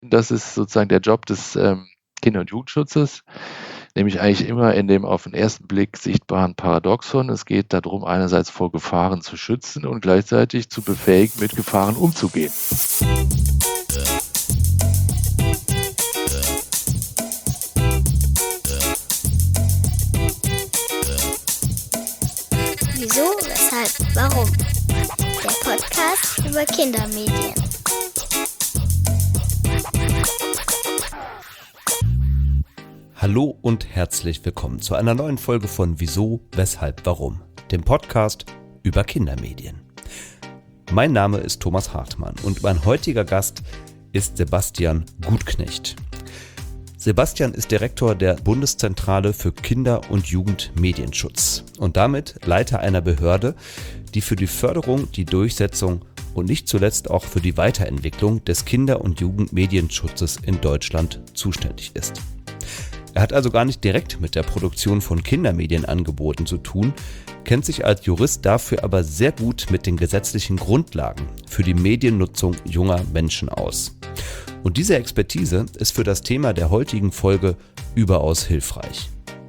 Das ist sozusagen der Job des Kinder- und Jugendschutzes, nämlich eigentlich immer in dem auf den ersten Blick sichtbaren Paradoxon. Es geht darum, einerseits vor Gefahren zu schützen und gleichzeitig zu befähigen, mit Gefahren umzugehen. Wieso, weshalb, warum? Der Podcast über Kindermedien. Hallo und herzlich willkommen zu einer neuen Folge von Wieso, weshalb, warum? Dem Podcast über Kindermedien. Mein Name ist Thomas Hartmann und mein heutiger Gast ist Sebastian Gutknecht. Sebastian ist Direktor der Bundeszentrale für Kinder- und Jugendmedienschutz und damit Leiter einer Behörde, die für die Förderung, die Durchsetzung und nicht zuletzt auch für die Weiterentwicklung des Kinder- und Jugendmedienschutzes in Deutschland zuständig ist. Er hat also gar nicht direkt mit der Produktion von Kindermedienangeboten zu tun, kennt sich als Jurist dafür aber sehr gut mit den gesetzlichen Grundlagen für die Mediennutzung junger Menschen aus. Und diese Expertise ist für das Thema der heutigen Folge überaus hilfreich.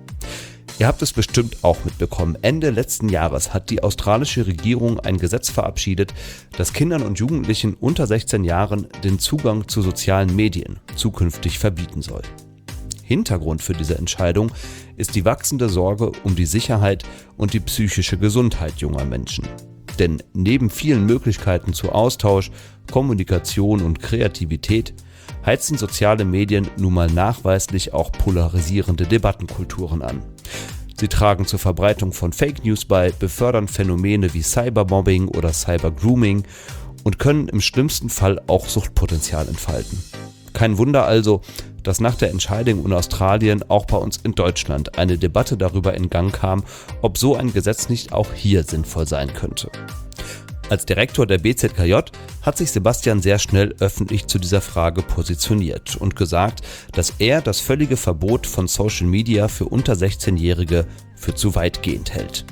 Ihr habt es bestimmt auch mitbekommen. Ende letzten Jahres hat die australische Regierung ein Gesetz verabschiedet, das Kindern und Jugendlichen unter 16 Jahren den Zugang zu sozialen Medien zukünftig verbieten soll. Hintergrund für diese Entscheidung ist die wachsende Sorge um die Sicherheit und die psychische Gesundheit junger Menschen. Denn neben vielen Möglichkeiten zu Austausch, Kommunikation und Kreativität heizen soziale Medien nun mal nachweislich auch polarisierende Debattenkulturen an. Sie tragen zur Verbreitung von Fake News bei, befördern Phänomene wie Cybermobbing oder Cybergrooming und können im schlimmsten Fall auch Suchtpotenzial entfalten. Kein Wunder also, dass nach der Entscheidung in Australien auch bei uns in Deutschland eine Debatte darüber in Gang kam, ob so ein Gesetz nicht auch hier sinnvoll sein könnte. Als Direktor der BZKJ hat sich Sebastian sehr schnell öffentlich zu dieser Frage positioniert und gesagt, dass er das völlige Verbot von Social Media für unter 16-Jährige für zu weitgehend hält.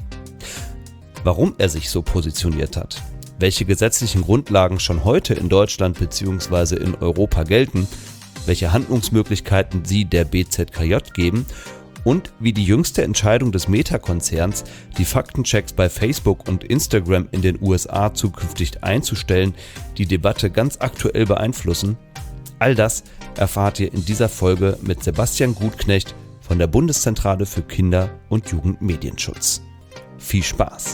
Warum er sich so positioniert hat, welche gesetzlichen Grundlagen schon heute in Deutschland bzw. in Europa gelten, welche Handlungsmöglichkeiten sie der BZKJ geben und wie die jüngste Entscheidung des Meta-Konzerns, die Faktenchecks bei Facebook und Instagram in den USA zukünftig einzustellen, die Debatte ganz aktuell beeinflussen. All das erfahrt ihr in dieser Folge mit Sebastian Gutknecht von der Bundeszentrale für Kinder- und Jugendmedienschutz. Viel Spaß!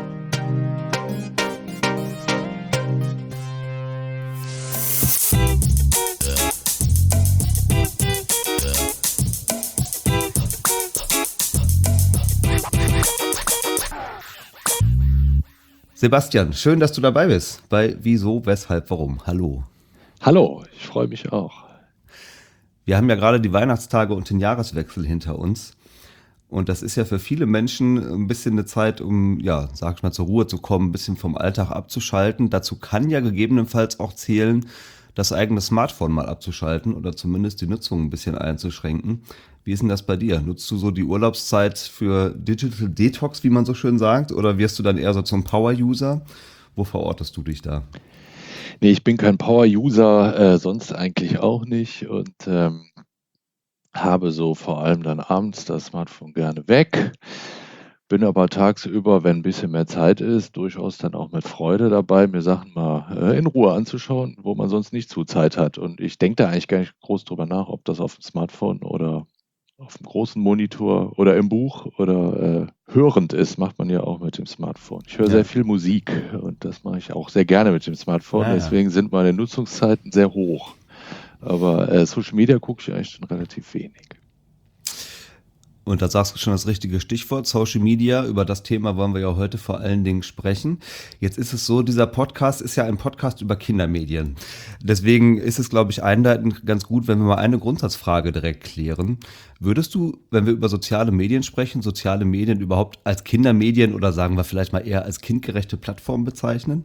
Sebastian, schön, dass du dabei bist bei Wieso, Weshalb, Warum. Hallo. Hallo, ich freue mich auch. Wir haben ja gerade die Weihnachtstage und den Jahreswechsel hinter uns. Und das ist ja für viele Menschen ein bisschen eine Zeit, um, ja, sag ich mal, zur Ruhe zu kommen, ein bisschen vom Alltag abzuschalten. Dazu kann ja gegebenenfalls auch zählen, das eigene Smartphone mal abzuschalten oder zumindest die Nutzung ein bisschen einzuschränken. Wie ist denn das bei dir? Nutzt du so die Urlaubszeit für Digital Detox, wie man so schön sagt, oder wirst du dann eher so zum Power-User? Wo verortest du dich da? Nee, ich bin kein Power-User, sonst eigentlich auch nicht und habe so vor allem dann abends das Smartphone gerne weg. Bin aber tagsüber, wenn ein bisschen mehr Zeit ist, durchaus dann auch mit Freude dabei, mir Sachen mal in Ruhe anzuschauen, wo man sonst nicht zu Zeit hat. Und ich denke da eigentlich gar nicht groß drüber nach, ob das auf dem Smartphone oder auf dem großen Monitor oder im Buch oder hörend ist, macht man ja auch mit dem Smartphone. Ich höre sehr viel Musik und das mache ich auch sehr gerne mit dem Smartphone. Deswegen sind meine Nutzungszeiten sehr hoch. Aber Social Media gucke ich eigentlich schon relativ wenig. Und da sagst du schon das richtige Stichwort, Social Media. Über das Thema wollen wir ja heute vor allen Dingen sprechen. Jetzt ist es so, dieser Podcast ist ja ein Podcast über Kindermedien. Deswegen ist es, glaube ich, einleitend ganz gut, wenn wir mal eine Grundsatzfrage direkt klären. Würdest du, wenn wir über soziale Medien sprechen, soziale Medien überhaupt als Kindermedien oder sagen wir vielleicht mal eher als kindgerechte Plattform bezeichnen?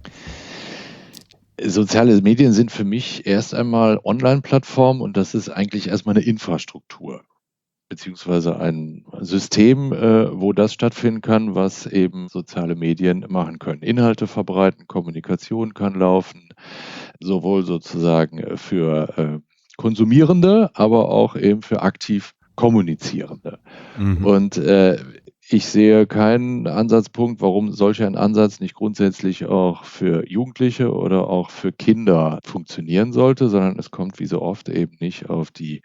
Soziale Medien sind für mich erst einmal Online-Plattformen und das ist eigentlich erstmal eine Infrastruktur. beziehungsweise ein System, wo das stattfinden kann, was eben soziale Medien machen können. Inhalte verbreiten, Kommunikation kann laufen, sowohl sozusagen für Konsumierende, aber auch eben für aktiv Kommunizierende. Und ich sehe keinen Ansatzpunkt, warum solch ein Ansatz nicht grundsätzlich auch für Jugendliche oder auch für Kinder funktionieren sollte, sondern es kommt wie so oft eben nicht auf die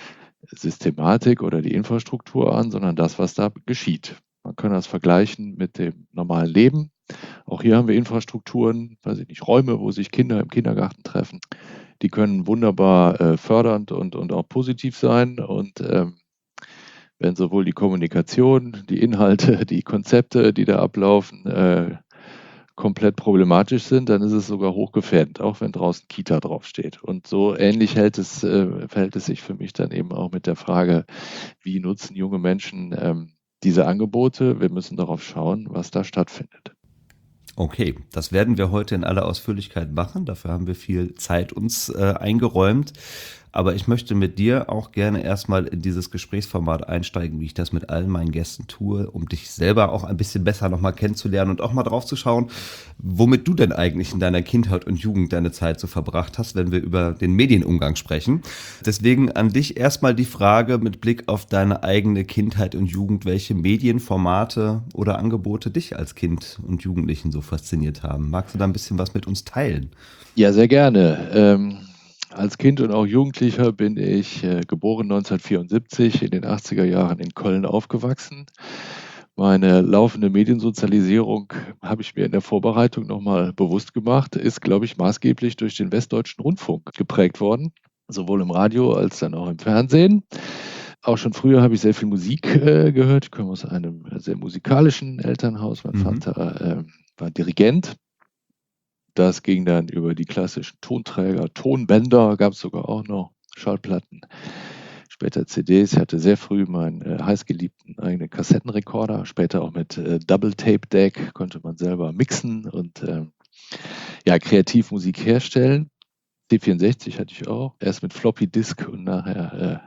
Systematik oder die Infrastruktur an, sondern das, was da geschieht. Man kann das vergleichen mit dem normalen Leben. Auch hier haben wir Infrastrukturen, weiß ich nicht, Räume, wo sich Kinder im Kindergarten treffen. Die können wunderbar fördernd und auch positiv sein. Und wenn sowohl die Kommunikation, die Inhalte, die Konzepte, die da ablaufen, komplett problematisch sind, dann ist es sogar hochgefährdet, auch wenn draußen Kita draufsteht. Und so ähnlich verhält es sich für mich dann eben auch mit der Frage, wie nutzen junge Menschen diese Angebote? Wir müssen darauf schauen, was da stattfindet. Okay, das werden wir heute in aller Ausführlichkeit machen. Dafür haben wir viel Zeit uns eingeräumt. Aber ich möchte mit dir auch gerne erstmal in dieses Gesprächsformat einsteigen, wie ich das mit allen meinen Gästen tue, um dich selber auch ein bisschen besser nochmal kennenzulernen und auch mal drauf zu schauen, womit du denn eigentlich in deiner Kindheit und Jugend deine Zeit so verbracht hast, wenn wir über den Medienumgang sprechen. Deswegen an dich erstmal die Frage mit Blick auf deine eigene Kindheit und Jugend, welche Medienformate oder Angebote dich als Kind und Jugendlichen so fasziniert haben. Magst du da ein bisschen was mit uns teilen? Ja, sehr gerne. Als Kind und auch Jugendlicher bin ich geboren 1974, in den 80er Jahren in Köln aufgewachsen. Meine laufende Mediensozialisierung habe ich mir in der Vorbereitung nochmal bewusst gemacht, ist, glaube ich, maßgeblich durch den Westdeutschen Rundfunk geprägt worden, sowohl im Radio als dann auch im Fernsehen. Auch schon früher habe ich sehr viel Musik gehört. Ich komme aus einem sehr musikalischen Elternhaus. Mein Vater war Dirigent. Das ging dann über die klassischen Tonträger, Tonbänder, gab es sogar auch noch, Schallplatten, später CDs. Ich hatte sehr früh meinen heißgeliebten eigenen Kassettenrekorder, später auch mit Double-Tape-Deck, konnte man selber mixen und kreativ Musik herstellen. C64 hatte ich auch, erst mit Floppy-Disk und nachher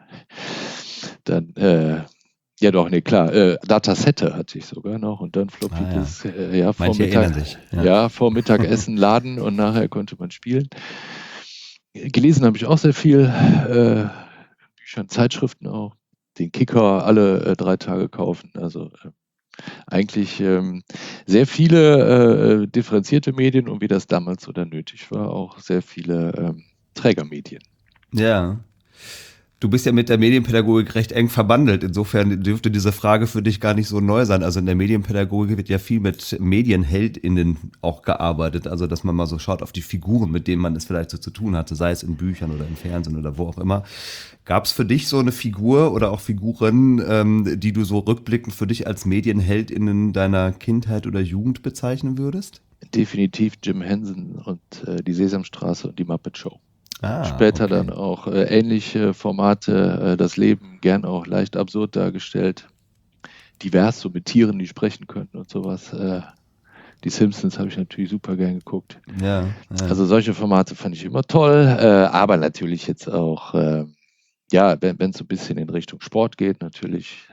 Datasette hatte ich sogar noch und dann Floppy-Disk. Vor Mittagessen laden und nachher konnte man spielen. Gelesen habe ich auch sehr viel, Bücher, Zeitschriften auch, den Kicker alle 3 Tage kaufen. Also eigentlich sehr viele differenzierte Medien und wie das damals so dann nötig war, auch sehr viele Trägermedien. Ja. Du bist ja mit der Medienpädagogik recht eng verbandelt. Insofern dürfte diese Frage für dich gar nicht so neu sein. Also in der Medienpädagogik wird ja viel mit MedienheldInnen auch gearbeitet. Also dass man mal so schaut auf die Figuren, mit denen man es vielleicht so zu tun hatte, sei es in Büchern oder im Fernsehen oder wo auch immer. Gab es für dich so eine Figur oder auch Figuren, die du so rückblickend für dich als MedienheldInnen deiner Kindheit oder Jugend bezeichnen würdest? Definitiv Jim Henson und die Sesamstraße und die Muppet Show. Später dann auch ähnliche Formate, das Leben gern auch leicht absurd dargestellt, divers, so mit Tieren, die sprechen könnten und sowas. Die Simpsons habe ich natürlich super gern geguckt. Ja. Also solche Formate fand ich immer toll, aber natürlich jetzt auch, wenn es so ein bisschen in Richtung Sport geht, natürlich.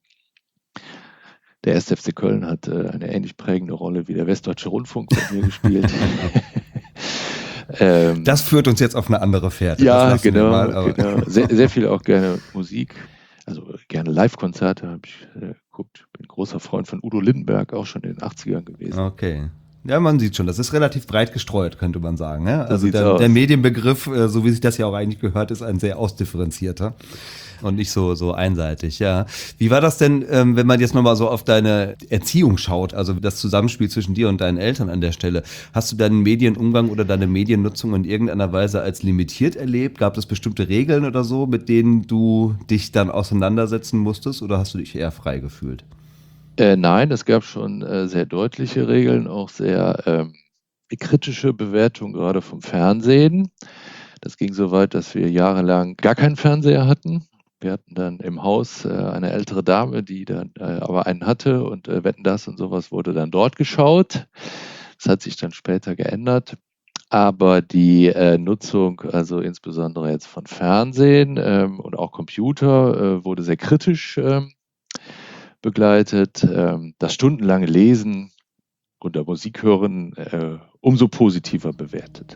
Der 1. FC Köln hat eine ähnlich prägende Rolle wie der Westdeutsche Rundfunk bei mir gespielt. Das führt uns jetzt auf eine andere Fährte. Ja, genau. Sehr, sehr viel auch gerne Musik, also gerne Live-Konzerte habe ich geguckt. Bin ein großer Freund von Udo Lindenberg, auch schon in den 80ern gewesen. Okay. Ja, man sieht schon, das ist relativ breit gestreut, könnte man sagen. Ja? Also der Medienbegriff, so wie sich das ja auch eigentlich gehört, ist ein sehr ausdifferenzierter und nicht so einseitig. Ja. Wie war das denn, wenn man jetzt nochmal so auf deine Erziehung schaut, also das Zusammenspiel zwischen dir und deinen Eltern an der Stelle? Hast du deinen Medienumgang oder deine Mediennutzung in irgendeiner Weise als limitiert erlebt? Gab es bestimmte Regeln oder so, mit denen du dich dann auseinandersetzen musstest, oder hast du dich eher frei gefühlt? Nein, es gab schon sehr deutliche Regeln, auch sehr kritische Bewertungen, gerade vom Fernsehen. Das ging so weit, dass wir jahrelang gar keinen Fernseher hatten. Wir hatten dann im Haus eine ältere Dame, die dann aber einen hatte, und Wetten, dass und sowas wurde dann dort geschaut. Das hat sich dann später geändert. aber die Nutzung, also insbesondere jetzt von Fernsehen und auch Computer, wurde sehr kritisch begleitet. Das stundenlange Lesen oder Musik hören umso positiver bewertet.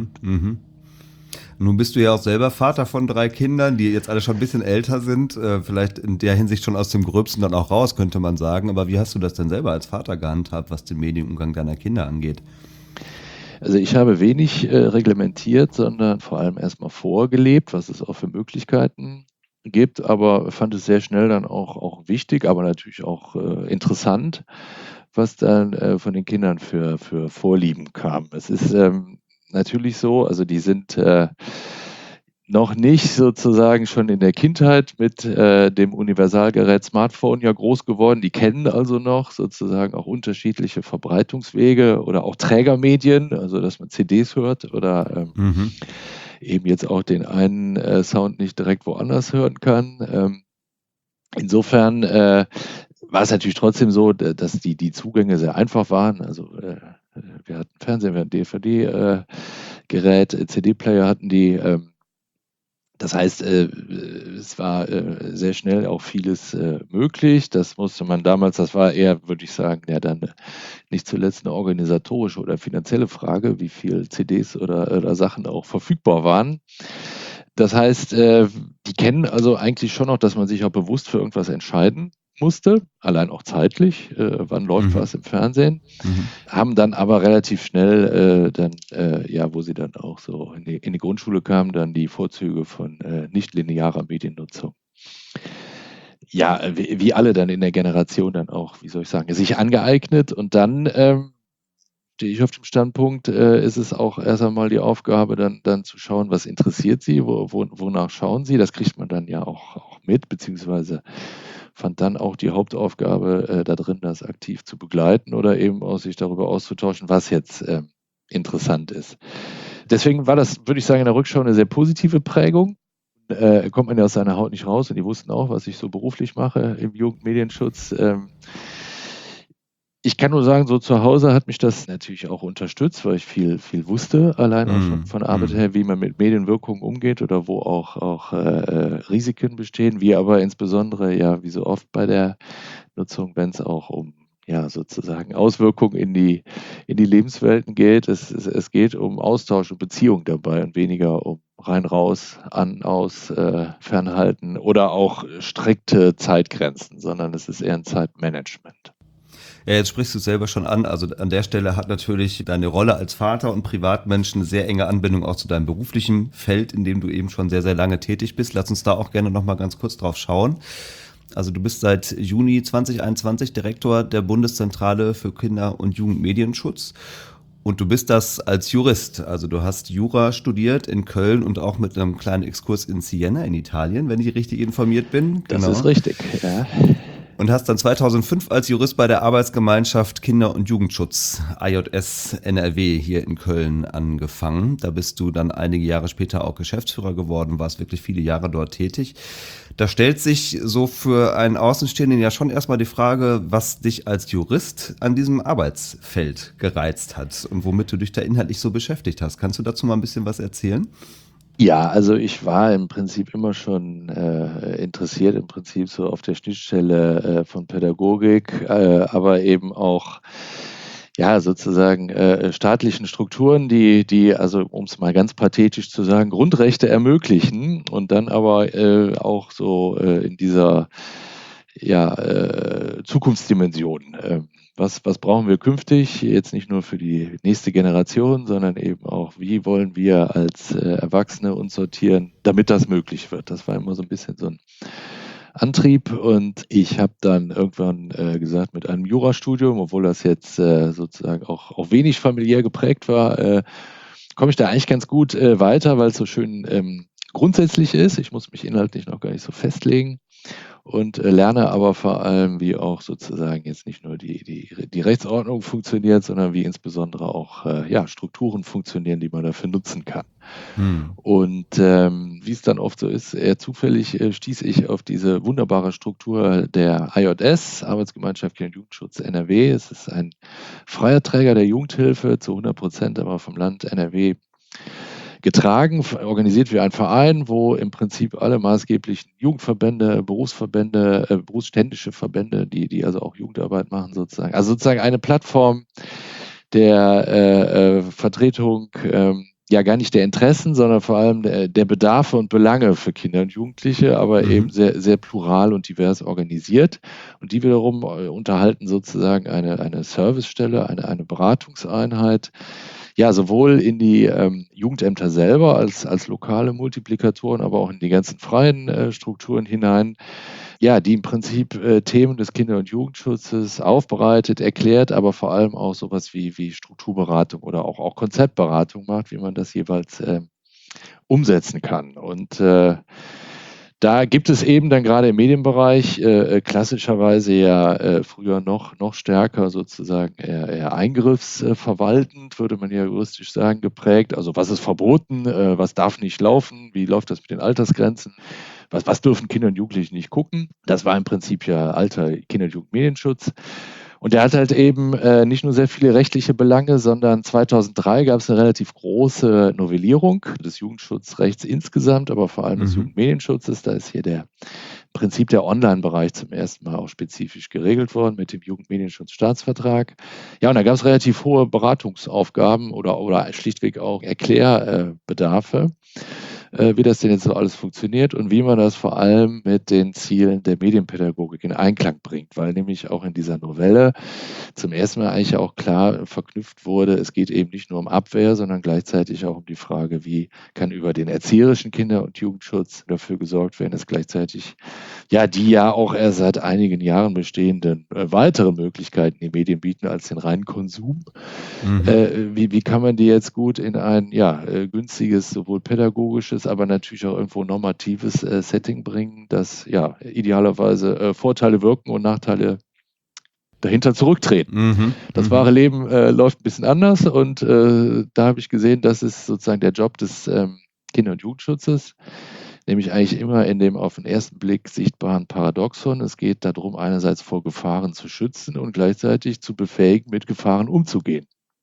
Nun bist du ja auch selber Vater von 3 Kindern, die jetzt alle schon ein bisschen älter sind, vielleicht in der Hinsicht schon aus dem Gröbsten dann auch raus, könnte man sagen. Aber wie hast du das denn selber als Vater gehandhabt, was den Medienumgang deiner Kinder angeht? Also ich habe wenig reglementiert, sondern vor allem erstmal vorgelebt, was es auch für Möglichkeiten gibt, aber fand es sehr schnell dann auch wichtig, aber natürlich auch interessant, was dann von den Kindern für Vorlieben kam. Es ist natürlich so, also die sind noch nicht sozusagen schon in der Kindheit mit dem Universalgerät Smartphone ja groß geworden. Die kennen also noch sozusagen auch unterschiedliche Verbreitungswege oder auch Trägermedien, also dass man CDs hört oder eben jetzt auch den einen Sound nicht direkt woanders hören kann. Insofern war es natürlich trotzdem so, dass die Zugänge sehr einfach waren. Also wir hatten Fernsehen, wir hatten DVD-Gerät, CD-Player hatten die. Das heißt, es war sehr schnell auch vieles möglich. Das musste man damals, das war eher, würde ich sagen, ja dann nicht zuletzt eine organisatorische oder finanzielle Frage, wie viel CDs oder Sachen auch verfügbar waren. Das heißt, die kennen also eigentlich schon noch, dass man sich auch bewusst für irgendwas entscheiden musste, allein auch zeitlich, wann läuft was im Fernsehen, haben dann aber relativ schnell wo sie dann auch so in die Grundschule kamen, dann die Vorzüge von nicht-linearer Mediennutzung. Ja, wie alle dann in der Generation dann auch, wie soll ich sagen, sich angeeignet und dann stehe ich auf dem Standpunkt, ist es auch erst einmal die Aufgabe, dann zu schauen, was interessiert sie, wonach schauen sie. Das kriegt man dann ja auch mit, beziehungsweise fand dann auch die Hauptaufgabe da drin, das aktiv zu begleiten oder eben auch sich darüber auszutauschen, was jetzt interessant ist. Deswegen war das, würde ich sagen, in der Rückschau eine sehr positive Prägung. Kommt man ja aus seiner Haut nicht raus und die wussten auch, was ich so beruflich mache im Jugendmedienschutz. Ich kann nur sagen, so zu Hause hat mich das natürlich auch unterstützt, weil ich viel wusste, allein auch schon von Arbeit her, wie man mit Medienwirkungen umgeht oder wo auch Risiken bestehen, wie aber insbesondere, ja, wie so oft bei der Nutzung, wenn es auch um sozusagen Auswirkungen in die Lebenswelten geht. Es geht um Austausch und Beziehung dabei und weniger um rein, raus, an, aus, fernhalten oder auch strikte Zeitgrenzen, sondern es ist eher ein Zeitmanagement. Ja, jetzt sprichst du es selber schon an. Also an der Stelle hat natürlich deine Rolle als Vater und Privatmensch eine sehr enge Anbindung auch zu deinem beruflichen Feld, in dem du eben schon sehr, sehr lange tätig bist. Lass uns da auch gerne noch mal ganz kurz drauf schauen. Also du bist seit Juni 2021 Direktor der Bundeszentrale für Kinder- und Jugendmedienschutz. Und du bist das als Jurist. Also du hast Jura studiert in Köln und auch mit einem kleinen Exkurs in Siena in Italien, wenn ich richtig informiert bin. Das ist richtig, ja. Und hast dann 2005 als Jurist bei der Arbeitsgemeinschaft Kinder- und Jugendschutz, AJS NRW, hier in Köln angefangen. Da bist du dann einige Jahre später auch Geschäftsführer geworden, warst wirklich viele Jahre dort tätig. Da stellt sich so für einen Außenstehenden ja schon erstmal die Frage, was dich als Jurist an diesem Arbeitsfeld gereizt hat und womit du dich da inhaltlich so beschäftigt hast. Kannst du dazu mal ein bisschen was erzählen? Ja, also ich war im Prinzip immer schon interessiert, im Prinzip so auf der Schnittstelle von Pädagogik, aber eben auch sozusagen staatlichen Strukturen, die also, um es mal ganz pathetisch zu sagen, Grundrechte ermöglichen und dann aber auch so in dieser Zukunftsdimension. Was brauchen wir künftig, jetzt nicht nur für die nächste Generation, sondern eben auch, wie wollen wir als Erwachsene uns sortieren, damit das möglich wird. Das war immer so ein bisschen so ein Antrieb und ich habe dann irgendwann gesagt, mit einem Jurastudium, obwohl das jetzt sozusagen auch wenig familiär geprägt war, komme ich da eigentlich ganz gut weiter, weil es so schön grundsätzlich ist. Ich muss mich inhaltlich noch gar nicht so festlegen. Und lerne aber vor allem, wie auch sozusagen jetzt nicht nur die Rechtsordnung funktioniert, sondern wie insbesondere auch Strukturen funktionieren, die man dafür nutzen kann. Und wie es dann oft so ist, eher zufällig stieß ich auf diese wunderbare Struktur der AJS, Arbeitsgemeinschaft Kinder- und Jugendschutz NRW. Es ist ein freier Träger der Jugendhilfe, zu 100% aber vom Land NRW getragen, organisiert wie ein Verein, wo im Prinzip alle maßgeblichen Jugendverbände, Berufsverbände, berufsständische Verbände, die also auch Jugendarbeit machen sozusagen. Also sozusagen eine Plattform der Vertretung ja gar nicht der Interessen, sondern vor allem der Bedarfe und Belange für Kinder und Jugendliche, aber eben sehr, sehr plural und divers organisiert. Und die wiederum unterhalten sozusagen eine Servicestelle, eine Beratungseinheit, ja, sowohl in die Jugendämter selber als lokale Multiplikatoren, aber auch in die ganzen freien Strukturen hinein, ja, die im Prinzip Themen des Kinder- und Jugendschutzes aufbereitet, erklärt, aber vor allem auch sowas wie Strukturberatung oder auch Konzeptberatung macht, wie man das jeweils umsetzen kann. Und da gibt es eben dann gerade im Medienbereich klassischerweise ja früher noch stärker sozusagen eher eingriffsverwaltend, würde man ja juristisch sagen, geprägt. Also was ist verboten, was darf nicht laufen, wie läuft das mit den Altersgrenzen, was dürfen Kinder und Jugendliche nicht gucken. Das war im Prinzip ja alter Kinder- und Jugendmedienschutz. Und der hat halt eben nicht nur sehr viele rechtliche Belange, sondern 2003 gab es eine relativ große Novellierung des Jugendschutzrechts insgesamt, aber vor allem des Jugendmedienschutzes. Da ist hier im Prinzip der Online-Bereich zum ersten Mal auch spezifisch geregelt worden mit dem Jugendmedienschutzstaatsvertrag. Ja, und da gab es relativ hohe Beratungsaufgaben oder schlichtweg auch Erklärbedarfe, wie das denn jetzt so alles funktioniert und wie man das vor allem mit den Zielen der Medienpädagogik in Einklang bringt, weil nämlich auch in dieser Novelle zum ersten Mal eigentlich auch klar verknüpft wurde, es geht eben nicht nur um Abwehr, sondern gleichzeitig auch um die Frage, wie kann über den erzieherischen Kinder- und Jugendschutz dafür gesorgt werden, dass gleichzeitig die ja auch erst seit einigen Jahren bestehenden weitere Möglichkeiten die Medien bieten als den reinen Konsum. Wie kann man die jetzt gut in ein günstiges, sowohl pädagogisches, aber natürlich auch irgendwo normatives Setting bringen, das idealerweise Vorteile wirken und Nachteile dahinter zurücktreten. Das wahre Leben läuft ein bisschen anders und da habe ich gesehen, das ist sozusagen der Job des Kinder- und Jugendschutzes, nämlich eigentlich immer in dem auf den ersten Blick sichtbaren Paradoxon. Es geht darum, einerseits vor Gefahren zu schützen und gleichzeitig zu befähigen, mit Gefahren umzugehen.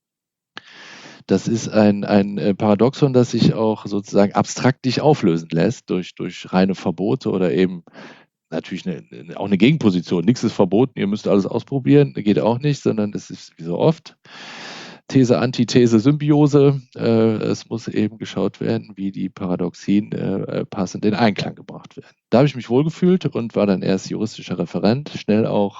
Das ist ein Paradoxon, das sich auch sozusagen abstrakt nicht auflösen lässt durch reine Verbote oder eben natürlich auch eine Gegenposition. Nichts ist verboten, ihr müsst alles ausprobieren, geht auch nicht, sondern es ist wie so oft These, Antithese, Symbiose. Es muss eben geschaut werden, wie die Paradoxien passend in Einklang gebracht werden. Da habe ich mich wohlgefühlt und war dann erst juristischer Referent, schnell auch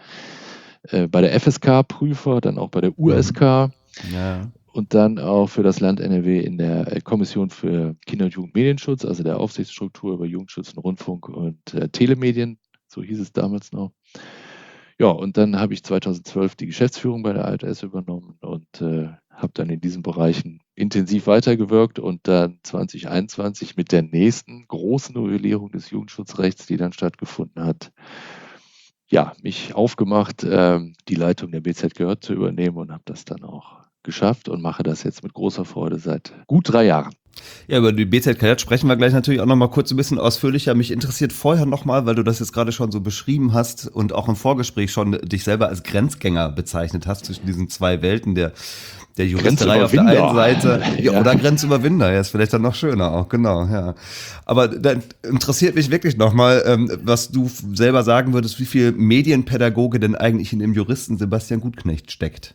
bei der FSK-Prüfer, dann auch bei der USK. Ja. Und dann auch für das Land NRW in der Kommission für Kinder- und Jugendmedienschutz, also der Aufsichtsstruktur über Jugendschutz und Rundfunk und Telemedien, so hieß es damals noch. Ja, und dann habe ich 2012 die Geschäftsführung bei der AJS übernommen und habe dann in diesen Bereichen intensiv weitergewirkt und dann 2021 mit der nächsten großen Novellierung des Jugendschutzrechts, die dann stattgefunden hat, mich aufgemacht, die Leitung der BZ zu übernehmen und habe das dann auch geschafft und mache das jetzt mit großer Freude seit gut 3 Jahren. Ja, über die BZ sprechen wir gleich natürlich auch noch mal kurz ein bisschen ausführlicher. Mich interessiert vorher noch mal, weil du das jetzt gerade schon so beschrieben hast und auch im Vorgespräch schon dich selber als Grenzgänger bezeichnet hast zwischen diesen zwei Welten, der Juristerei auf der einen Seite oder Grenzüberwinder, ist vielleicht dann noch schöner auch, genau, ja. Aber da interessiert mich wirklich noch mal, was du selber sagen würdest, wie viel Medienpädagoge denn eigentlich in dem Juristen Sebastian Gutknecht steckt.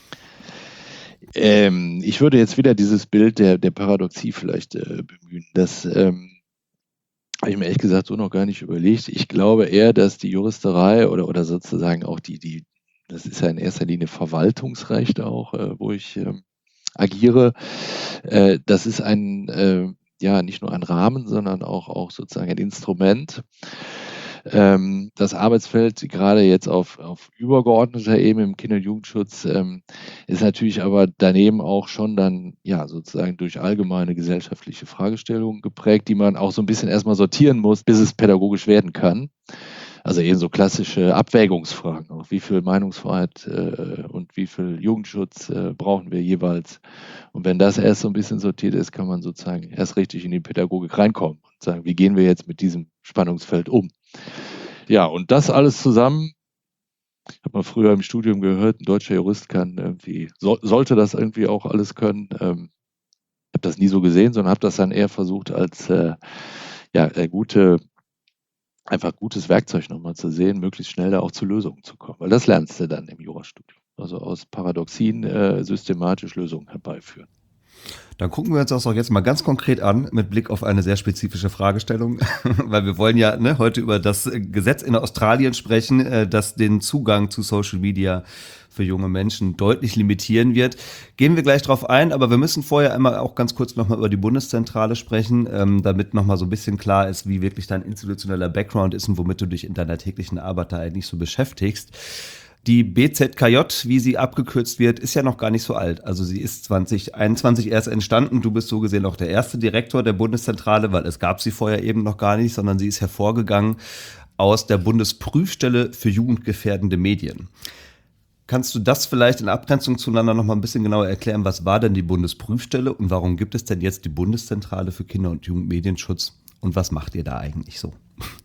Ich würde jetzt wieder dieses Bild der Paradoxie vielleicht bemühen. Das habe ich mir ehrlich gesagt so noch gar nicht überlegt. Ich glaube eher, dass die Juristerei oder sozusagen auch das ist ja in erster Linie Verwaltungsrecht auch, wo ich agiere. Das ist nicht nur ein Rahmen, sondern auch sozusagen ein Instrument. Das Arbeitsfeld, gerade jetzt auf übergeordneter Ebene im Kinder- und Jugendschutz, ist natürlich aber daneben auch schon dann sozusagen durch allgemeine gesellschaftliche Fragestellungen geprägt, die man auch so ein bisschen erstmal sortieren muss, bis es pädagogisch werden kann. Also eben so klassische Abwägungsfragen, auch wie viel Meinungsfreiheit und wie viel Jugendschutz brauchen wir jeweils. Und wenn das erst so ein bisschen sortiert ist, kann man sozusagen erst richtig in die Pädagogik reinkommen und sagen, wie gehen wir jetzt mit diesem Spannungsfeld um? Ja, und das alles zusammen, ich habe mal früher im Studium gehört, ein deutscher Jurist kann irgendwie, sollte das irgendwie auch alles können. Ich habe das nie so gesehen, sondern habe das dann eher versucht als gutes Werkzeug nochmal zu sehen, möglichst schnell da auch zu Lösungen zu kommen. Weil das lernst du dann im Jurastudium. Also aus Paradoxien systematisch Lösungen herbeiführen. Dann gucken wir uns das auch jetzt mal ganz konkret an, mit Blick auf eine sehr spezifische Fragestellung, weil wir wollen ja heute über das Gesetz in Australien sprechen, das den Zugang zu Social Media für junge Menschen deutlich limitieren wird. Gehen wir gleich drauf ein, aber wir müssen vorher einmal auch ganz kurz nochmal über die Bundeszentrale sprechen, damit nochmal so ein bisschen klar ist, wie wirklich dein institutioneller Background ist und womit du dich in deiner täglichen Arbeit da eigentlich so beschäftigst. Die BZKJ, wie sie abgekürzt wird, ist ja noch gar nicht so alt. Also sie ist 2021 erst entstanden. Du bist so gesehen auch der erste Direktor der Bundeszentrale, weil es gab sie vorher eben noch gar nicht, sondern sie ist hervorgegangen aus der Bundesprüfstelle für jugendgefährdende Medien. Kannst du das vielleicht in Abgrenzung zueinander noch mal ein bisschen genauer erklären? Was war denn die Bundesprüfstelle und warum gibt es denn jetzt die Bundeszentrale für Kinder- und Jugendmedienschutz? Und was macht ihr da eigentlich so?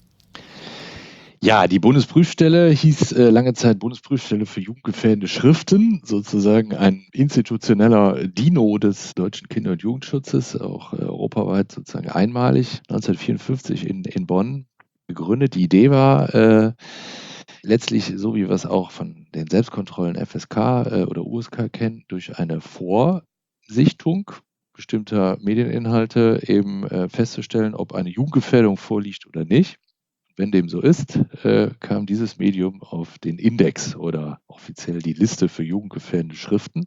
Ja, die Bundesprüfstelle hieß lange Zeit Bundesprüfstelle für jugendgefährdende Schriften, sozusagen ein institutioneller Dino des deutschen Kinder- und Jugendschutzes, auch europaweit sozusagen einmalig, 1954 in Bonn gegründet. Die Idee war letztlich, so wie wir es auch von den Selbstkontrollen FSK oder USK kennen, durch eine Vorsichtung bestimmter Medieninhalte eben festzustellen, ob eine Jugendgefährdung vorliegt oder nicht. Wenn dem so ist, kam dieses Medium auf den Index oder offiziell die Liste für jugendgefährdende Schriften.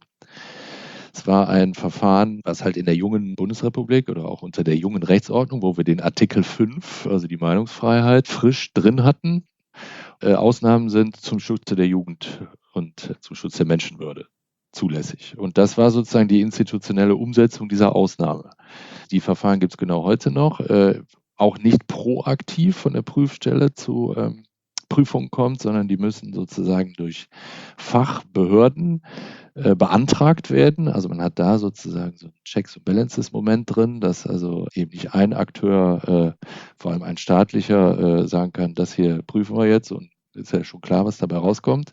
Es war ein Verfahren, was halt in der jungen Bundesrepublik oder auch unter der jungen Rechtsordnung, wo wir den Artikel 5, also die Meinungsfreiheit, frisch drin hatten. Ausnahmen sind zum Schutze der Jugend und zum Schutz der Menschenwürde zulässig. Und das war sozusagen die institutionelle Umsetzung dieser Ausnahme. Die Verfahren gibt es genau heute noch. Auch nicht proaktiv von der Prüfstelle zu Prüfungen kommt, sondern die müssen sozusagen durch Fachbehörden beantragt werden. Also man hat da sozusagen so ein Checks and Balances Moment drin, dass also eben nicht ein Akteur, vor allem ein staatlicher, sagen kann, das hier prüfen wir jetzt und ist ja schon klar, was dabei rauskommt.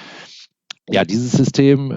Ja, dieses System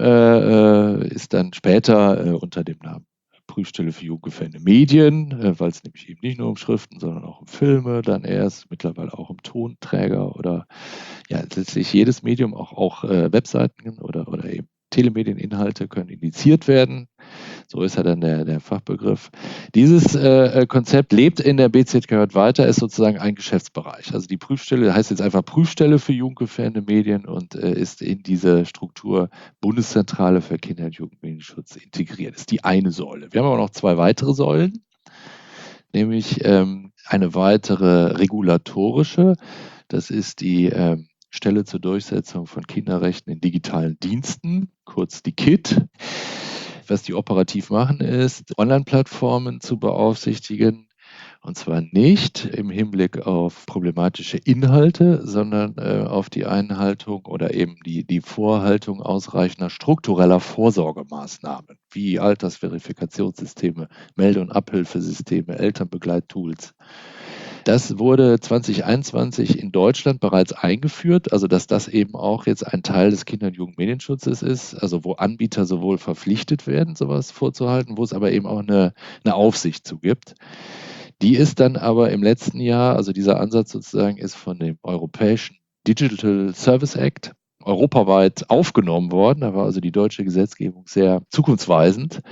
ist dann später unter dem Namen Prüfstelle für jugendgefährdende Medien, weil es nämlich eben nicht nur um Schriften, sondern auch um Filme, dann erst mittlerweile auch um Tonträger oder ja letztlich jedes Medium, auch Webseiten oder eben Telemedieninhalte können indiziert werden. So ist ja dann der Fachbegriff. Dieses Konzept lebt in der BZKJ weiter, ist sozusagen ein Geschäftsbereich. Also die Prüfstelle heißt jetzt einfach Prüfstelle für jugendgefährdende Medien und ist in diese Struktur Bundeszentrale für Kinder- und Jugendmedienschutz integriert. Das ist die eine Säule. Wir haben aber noch zwei weitere Säulen, nämlich eine weitere regulatorische. Das ist die Stelle zur Durchsetzung von Kinderrechten in digitalen Diensten, kurz die KID. Was die operativ machen, ist, Online-Plattformen zu beaufsichtigen. Und zwar nicht im Hinblick auf problematische Inhalte, sondern auf die Einhaltung oder eben die Vorhaltung ausreichender struktureller Vorsorgemaßnahmen, wie Altersverifikationssysteme, Melde- und Abhilfesysteme, Elternbegleittools. Das wurde 2021 in Deutschland bereits eingeführt, also dass das eben auch jetzt ein Teil des Kinder- und Jugendmedienschutzes ist, also wo Anbieter sowohl verpflichtet werden, sowas vorzuhalten, wo es aber eben auch eine Aufsicht zu gibt. Die ist dann aber im letzten Jahr, also dieser Ansatz sozusagen ist von dem Europäischen Digital Service Act europaweit aufgenommen worden. Da war also die deutsche Gesetzgebung sehr zukunftsweisend,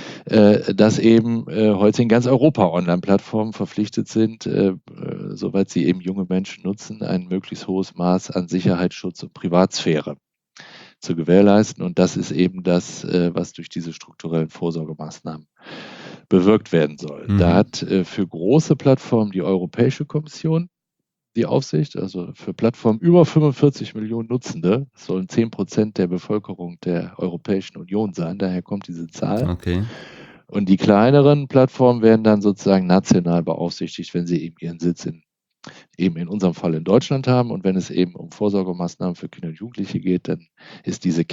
dass eben heute in ganz Europa Online-Plattformen verpflichtet sind, soweit sie eben junge Menschen nutzen, ein möglichst hohes Maß an Sicherheitsschutz und Privatsphäre zu gewährleisten. Und das ist eben das, was durch diese strukturellen Vorsorgemaßnahmen bewirkt werden soll. Mhm. Da hat für große Plattformen die Europäische Kommission die Aufsicht, also für Plattformen über 45 Millionen Nutzende, das sollen 10% der Bevölkerung der Europäischen Union sein, daher kommt diese Zahl. Okay. Und die kleineren Plattformen werden dann sozusagen national beaufsichtigt, wenn sie eben ihren Sitz in eben in unserem Fall in Deutschland haben. Und wenn es eben um Vorsorgemaßnahmen für Kinder und Jugendliche geht, dann ist diese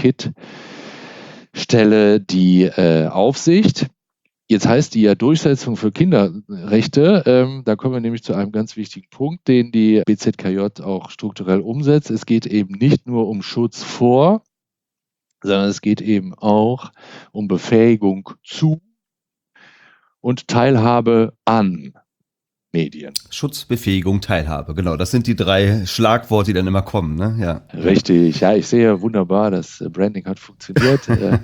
KIT-Stelle die Aufsicht. Jetzt heißt die ja Durchsetzung für Kinderrechte. Da kommen wir nämlich zu einem ganz wichtigen Punkt, den die BZKJ auch strukturell umsetzt. Es geht eben nicht nur um Schutz vor, sondern es geht eben auch um Befähigung zu und Teilhabe an Medien. Schutz, Befähigung, Teilhabe, genau. Das sind die 3 Schlagworte, die dann immer kommen, ne? Ja. Richtig, ja, ich sehe wunderbar, das Branding hat funktioniert.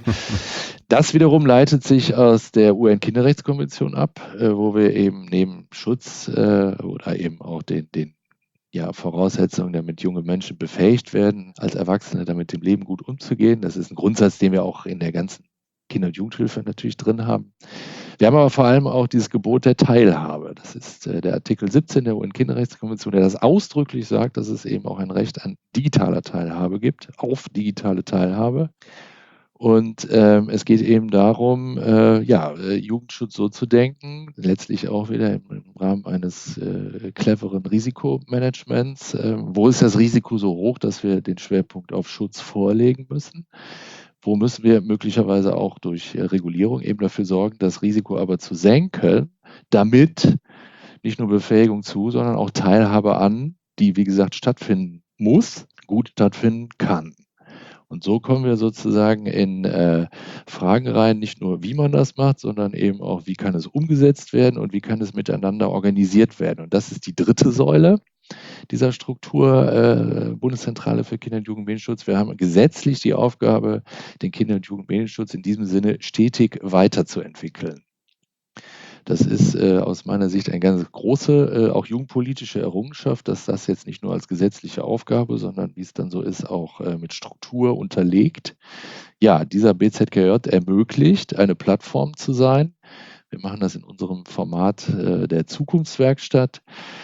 Das wiederum leitet sich aus der UN-Kinderrechtskonvention ab, wo wir eben neben Schutz oder eben auch den Voraussetzungen, damit junge Menschen befähigt werden, als Erwachsene damit dem Leben gut umzugehen. Das ist ein Grundsatz, den wir auch in der ganzen Kinder- und Jugendhilfe natürlich drin haben. Wir haben aber vor allem auch dieses Gebot der Teilhabe. Das ist der Artikel 17 der UN-Kinderrechtskonvention, der das ausdrücklich sagt, dass es eben auch ein Recht an digitaler Teilhabe gibt, auf digitale Teilhabe. Und es geht eben darum, Jugendschutz so zu denken, letztlich auch wieder im Rahmen eines cleveren Risikomanagements. Wo ist das Risiko so hoch, dass wir den Schwerpunkt auf Schutz vorlegen müssen? Wo müssen wir möglicherweise auch durch Regulierung eben dafür sorgen, das Risiko aber zu senken, damit nicht nur Befähigung zu, sondern auch Teilhabe an, die wie gesagt stattfinden muss, gut stattfinden kann. Und so kommen wir sozusagen in Fragen rein, nicht nur wie man das macht, sondern eben auch, wie kann es umgesetzt werden und wie kann es miteinander organisiert werden. Und das ist die 3. Säule dieser Struktur Bundeszentrale für Kinder- und Jugendmedienschutz. Wir haben gesetzlich die Aufgabe, den Kinder- und Jugendmedienschutz in diesem Sinne stetig weiterzuentwickeln. Das ist aus meiner Sicht eine ganz große, auch jugendpolitische Errungenschaft, dass das jetzt nicht nur als gesetzliche Aufgabe, sondern wie es dann so ist, auch mit Struktur unterlegt. Ja, dieser BZKJ ermöglicht, eine Plattform zu sein. Wir machen das in unserem Format der Zukunftswerkstatt,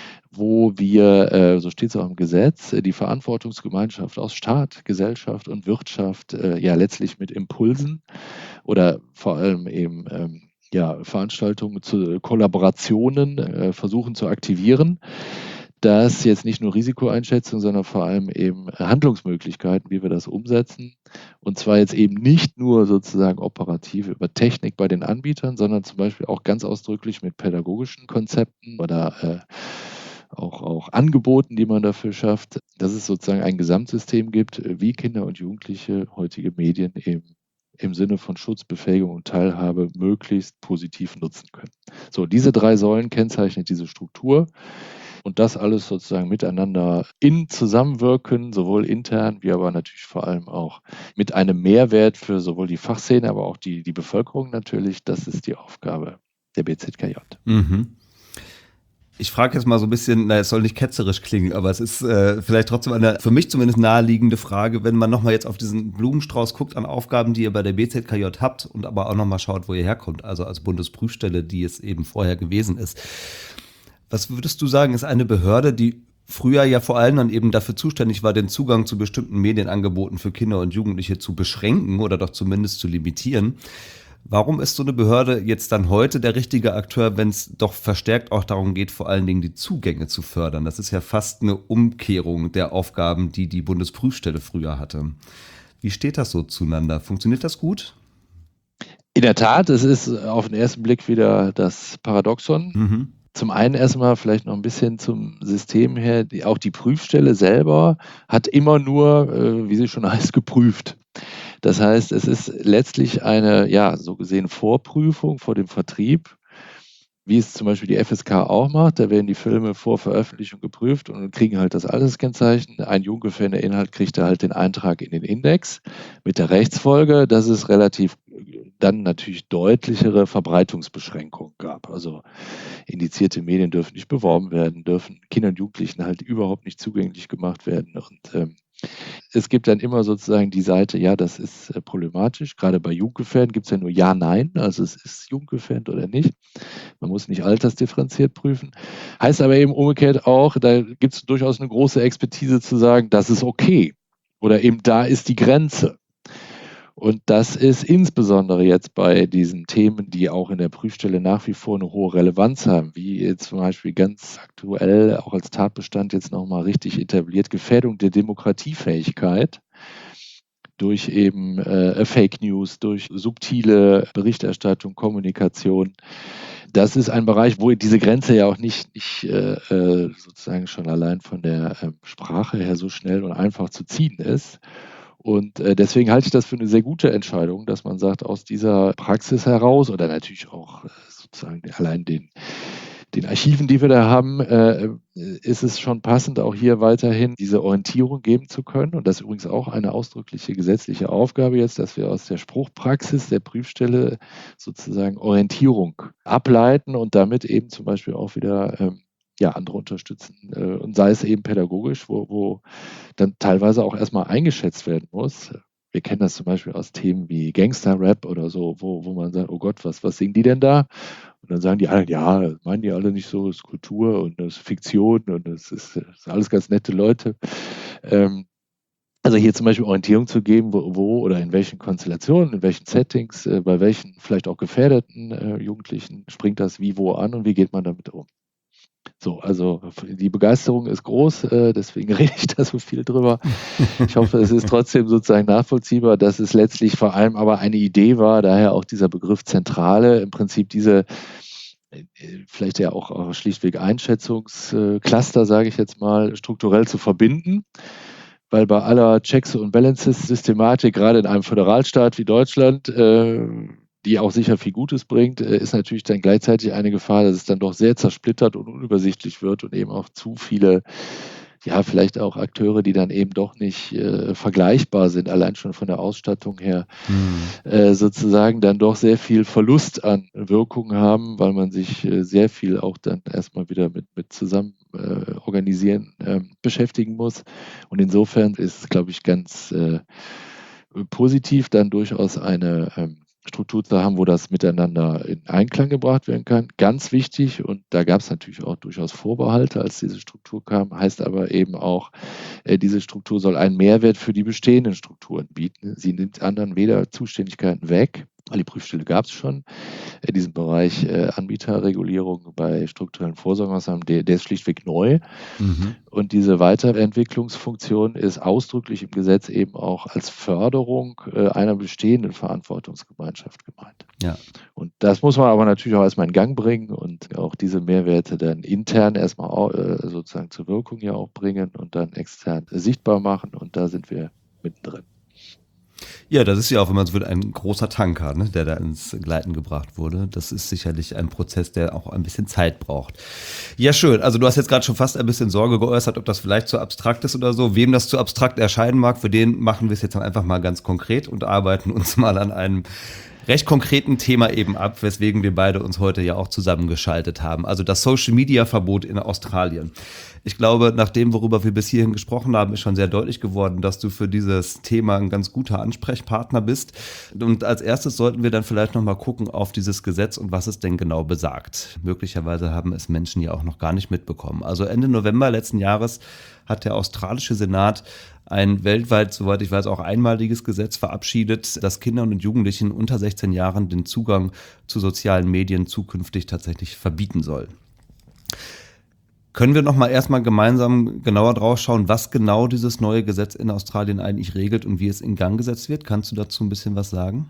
wo wir, so steht es auch im Gesetz, die Verantwortungsgemeinschaft aus Staat, Gesellschaft und Wirtschaft letztlich mit Impulsen oder vor allem eben Veranstaltungen zu Kollaborationen versuchen zu aktivieren, dass jetzt nicht nur Risikoeinschätzung, sondern vor allem eben Handlungsmöglichkeiten, wie wir das umsetzen. Und zwar jetzt eben nicht nur sozusagen operativ über Technik bei den Anbietern, sondern zum Beispiel auch ganz ausdrücklich mit pädagogischen Konzepten oder auch Angeboten, die man dafür schafft, dass es sozusagen ein Gesamtsystem gibt, wie Kinder und Jugendliche heutige Medien eben im Sinne von Schutz, Befähigung und Teilhabe möglichst positiv nutzen können. So, diese 3 Säulen kennzeichnet diese Struktur und das alles sozusagen miteinander in Zusammenwirken, sowohl intern wie aber natürlich vor allem auch mit einem Mehrwert für sowohl die Fachszene, aber auch die Bevölkerung natürlich. Das ist die Aufgabe der BZKJ. Mhm. Ich frage jetzt mal so ein bisschen, es soll nicht ketzerisch klingen, aber es ist vielleicht trotzdem eine für mich zumindest naheliegende Frage, wenn man nochmal jetzt auf diesen Blumenstrauß guckt an Aufgaben, die ihr bei der BZKJ habt und aber auch nochmal schaut, wo ihr herkommt, also als Bundesprüfstelle, die es eben vorher gewesen ist. Was würdest du sagen, ist eine Behörde, die früher ja vor allem dann eben dafür zuständig war, den Zugang zu bestimmten Medienangeboten für Kinder und Jugendliche zu beschränken oder doch zumindest zu limitieren? Warum ist so eine Behörde jetzt dann heute der richtige Akteur, wenn es doch verstärkt auch darum geht, vor allen Dingen die Zugänge zu fördern? Das ist ja fast eine Umkehrung der Aufgaben, die die Bundesprüfstelle früher hatte. Wie steht das so zueinander? Funktioniert das gut? In der Tat, es ist auf den ersten Blick wieder das Paradoxon. Mhm. Zum einen erstmal vielleicht noch ein bisschen zum System her. Auch die Prüfstelle selber hat immer nur, wie sie schon heißt, geprüft. Das heißt, es ist letztlich eine, so gesehen Vorprüfung vor dem Vertrieb, wie es zum Beispiel die FSK auch macht. Da werden die Filme vor Veröffentlichung geprüft und kriegen halt das Alterskennzeichen. Ein jugendgefährdender Inhalt kriegt da halt den Eintrag in den Index mit der Rechtsfolge, dass es relativ dann natürlich deutlichere Verbreitungsbeschränkungen gab. Also indizierte Medien dürfen nicht beworben werden, dürfen Kindern und Jugendlichen halt überhaupt nicht zugänglich gemacht werden. Und es gibt dann immer sozusagen die Seite, ja, das ist problematisch. Gerade bei Jugendgefährdern gibt es ja nur Ja, Nein, also es ist jugendgefährdend oder nicht. Man muss nicht altersdifferenziert prüfen. Heißt aber eben umgekehrt auch, da gibt es durchaus eine große Expertise zu sagen, das ist okay. Oder eben da ist die Grenze. Und das ist insbesondere jetzt bei diesen Themen, die auch in der Prüfstelle nach wie vor eine hohe Relevanz haben, wie jetzt zum Beispiel ganz aktuell auch als Tatbestand jetzt nochmal richtig etabliert, Gefährdung der Demokratiefähigkeit durch eben Fake News, durch subtile Berichterstattung, Kommunikation. Das ist ein Bereich, wo diese Grenze ja auch nicht sozusagen schon allein von der Sprache her so schnell und einfach zu ziehen ist. Und deswegen halte ich das für eine sehr gute Entscheidung, dass man sagt, aus dieser Praxis heraus oder natürlich auch sozusagen allein den Archiven, die wir da haben, ist es schon passend, auch hier weiterhin diese Orientierung geben zu können. Und das ist übrigens auch eine ausdrückliche gesetzliche Aufgabe jetzt, dass wir aus der Spruchpraxis der Prüfstelle sozusagen Orientierung ableiten und damit eben zum Beispiel auch wieder andere unterstützen. Und sei es eben pädagogisch, wo dann teilweise auch erstmal eingeschätzt werden muss. Wir kennen das zum Beispiel aus Themen wie Gangster-Rap oder so, wo man sagt, oh Gott, was singen die denn da? Und dann sagen die alle, ja, das meinen die alle nicht so, das ist Kultur und das ist Fiktion und das ist alles ganz nette Leute. Also hier zum Beispiel Orientierung zu geben, wo oder in welchen Konstellationen, in welchen Settings, bei welchen vielleicht auch gefährdeten Jugendlichen springt das wie wo an und wie geht man damit um. So, also die Begeisterung ist groß, deswegen rede ich da so viel drüber. Ich hoffe, es ist trotzdem sozusagen nachvollziehbar, dass es letztlich vor allem aber eine Idee war, daher auch dieser Begriff Zentrale, im Prinzip diese vielleicht ja auch schlichtweg Einschätzungscluster, sage ich jetzt mal, strukturell zu verbinden. Weil bei aller Checks und Balances Systematik, gerade in einem Föderalstaat wie Deutschland, die auch sicher viel Gutes bringt, ist natürlich dann gleichzeitig eine Gefahr, dass es dann doch sehr zersplittert und unübersichtlich wird und eben auch zu viele, ja, vielleicht auch Akteure, die dann eben doch nicht vergleichbar sind, allein schon von der Ausstattung her, sozusagen dann doch sehr viel Verlust an Wirkung haben, weil man sich sehr viel auch dann erstmal wieder mit zusammen organisieren beschäftigen muss. Und insofern ist es, glaube ich, ganz positiv, dann durchaus eine Struktur zu haben, wo das miteinander in Einklang gebracht werden kann. Ganz wichtig, und da gab es natürlich auch durchaus Vorbehalte, als diese Struktur kam, heißt aber eben auch, diese Struktur soll einen Mehrwert für die bestehenden Strukturen bieten. Sie nimmt anderen weder Zuständigkeiten weg, weil die Prüfstelle gab es schon, in diesem Bereich Anbieterregulierung bei strukturellen Vorsorgemaßnahmen, der ist schlichtweg neu. Und diese Weiterentwicklungsfunktion ist ausdrücklich im Gesetz eben auch als Förderung einer bestehenden Verantwortungsgemeinschaft gemeint. Ja. Und das muss man aber natürlich auch erstmal in Gang bringen und auch diese Mehrwerte dann intern erstmal sozusagen zur Wirkung ja auch bringen und dann extern sichtbar machen. Und da sind wir mittendrin. Ja, das ist ja auch, wenn man so will, ein großer Tanker, ne, der da ins Gleiten gebracht wurde. Das ist sicherlich ein Prozess, der auch ein bisschen Zeit braucht. Ja, schön. Also du hast jetzt gerade schon fast ein bisschen Sorge geäußert, ob das vielleicht zu abstrakt ist oder so. Wem das zu abstrakt erscheinen mag, für den machen wir es jetzt einfach mal ganz konkret und arbeiten uns mal an einem recht konkreten Thema eben ab, weswegen wir beide uns heute ja auch zusammengeschaltet haben. Also das Social-Media-Verbot in Australien. Ich glaube, nach dem, worüber wir bis hierhin gesprochen haben, ist schon sehr deutlich geworden, dass du für dieses Thema ein ganz guter Ansprechpartner bist. Und als erstes sollten wir dann vielleicht nochmal gucken auf dieses Gesetz und was es denn genau besagt. Möglicherweise haben es Menschen ja auch noch gar nicht mitbekommen. Also Ende November letzten Jahres hat der australische Senat ein weltweit, soweit ich weiß, auch einmaliges Gesetz verabschiedet, das Kindern und Jugendlichen unter 16 Jahren den Zugang zu sozialen Medien zukünftig tatsächlich verbieten soll. Können wir noch mal erstmal gemeinsam genauer drauf schauen, was genau dieses neue Gesetz in Australien eigentlich regelt und wie es in Gang gesetzt wird? Kannst du dazu ein bisschen was sagen?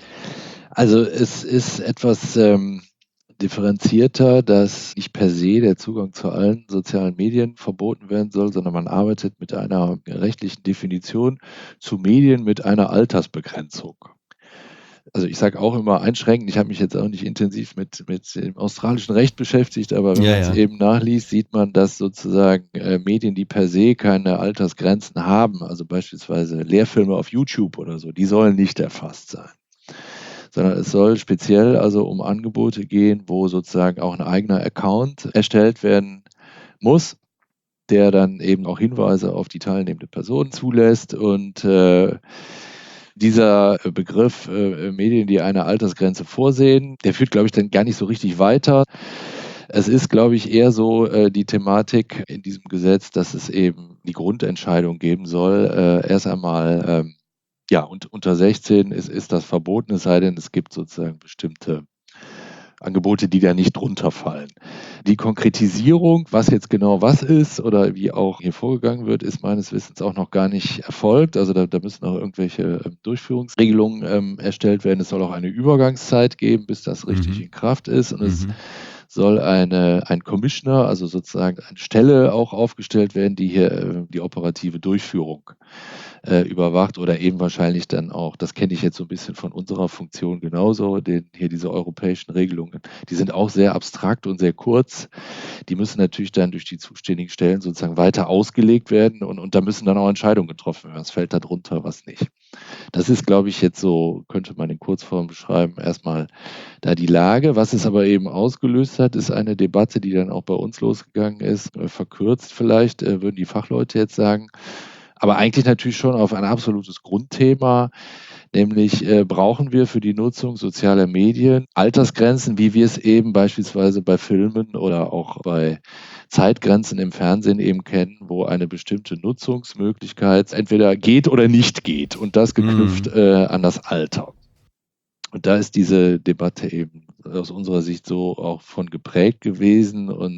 Also es ist etwas differenzierter, dass nicht per se der Zugang zu allen sozialen Medien verboten werden soll, sondern man arbeitet mit einer rechtlichen Definition zu Medien mit einer Altersbegrenzung. Also ich sage auch immer einschränkend, ich habe mich jetzt auch nicht intensiv mit dem australischen Recht beschäftigt, aber wenn man es eben nachliest, sieht man, dass sozusagen Medien, die per se keine Altersgrenzen haben, also beispielsweise Lehrfilme auf YouTube oder so, die sollen nicht erfasst sein. Sondern es soll speziell also um Angebote gehen, wo sozusagen auch ein eigener Account erstellt werden muss, der dann eben auch Hinweise auf die teilnehmende Person zulässt. Und dieser Begriff Medien, die eine Altersgrenze vorsehen, der führt, glaube ich, dann gar nicht so richtig weiter. Es ist, glaube ich, eher so die Thematik in diesem Gesetz, dass es eben die Grundentscheidung geben soll, erst einmal Ja, und unter 16 ist das verboten, es sei denn, es gibt sozusagen bestimmte Angebote, die da nicht drunter fallen. Die Konkretisierung, was jetzt genau was ist oder wie auch hier vorgegangen wird, ist meines Wissens auch noch gar nicht erfolgt. Also da müssen auch irgendwelche Durchführungsregelungen erstellt werden. Es soll auch eine Übergangszeit geben, bis das richtig in Kraft ist. Und es soll ein Commissioner, also sozusagen eine Stelle auch aufgestellt werden, die hier die operative Durchführung überwacht oder eben wahrscheinlich dann auch, das kenne ich jetzt so ein bisschen von unserer Funktion genauso, hier diese europäischen Regelungen, die sind auch sehr abstrakt und sehr kurz. Die müssen natürlich dann durch die zuständigen Stellen sozusagen weiter ausgelegt werden und da müssen dann auch Entscheidungen getroffen werden, was fällt da drunter, was nicht. Das ist, glaube ich, jetzt so, könnte man in Kurzform beschreiben, erstmal da die Lage. Was es aber eben ausgelöst hat, ist eine Debatte, die dann auch bei uns losgegangen ist, verkürzt vielleicht, würden die Fachleute jetzt sagen, aber eigentlich natürlich schon auf ein absolutes Grundthema, nämlich brauchen wir für die Nutzung sozialer Medien Altersgrenzen, wie wir es eben beispielsweise bei Filmen oder auch bei Zeitgrenzen im Fernsehen eben kennen, wo eine bestimmte Nutzungsmöglichkeit entweder geht oder nicht geht und das geknüpft an das Alter. Und da ist diese Debatte eben aus unserer Sicht so auch von geprägt gewesen und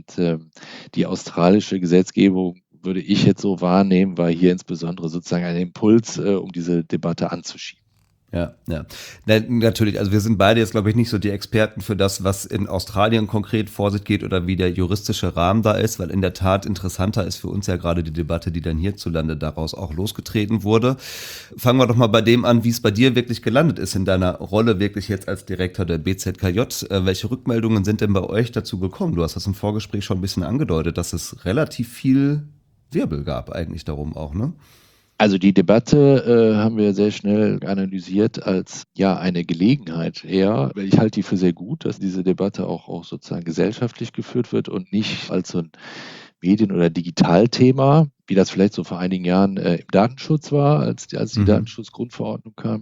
die australische Gesetzgebung würde ich jetzt so wahrnehmen, war hier insbesondere sozusagen ein Impuls, um diese Debatte anzuschieben. Ja. Natürlich, also wir sind beide jetzt, glaube ich, nicht so die Experten für das, was in Australien konkret vor sich geht oder wie der juristische Rahmen da ist, weil in der Tat interessanter ist für uns ja gerade die Debatte, die dann hierzulande daraus auch losgetreten wurde. Fangen wir doch mal bei dem an, wie es bei dir wirklich gelandet ist in deiner Rolle wirklich jetzt als Direktor der BZKJ. Welche Rückmeldungen sind denn bei euch dazu gekommen? Du hast das im Vorgespräch schon ein bisschen angedeutet, dass es relativ viel Wirbel gab eigentlich darum auch, ne? Also die Debatte haben wir sehr schnell analysiert als eine Gelegenheit eher. Ich halte die für sehr gut, dass diese Debatte auch sozusagen gesellschaftlich geführt wird und nicht als so ein Medien- oder Digitalthema, wie das vielleicht so vor einigen Jahren im Datenschutz war, als die Datenschutzgrundverordnung kam.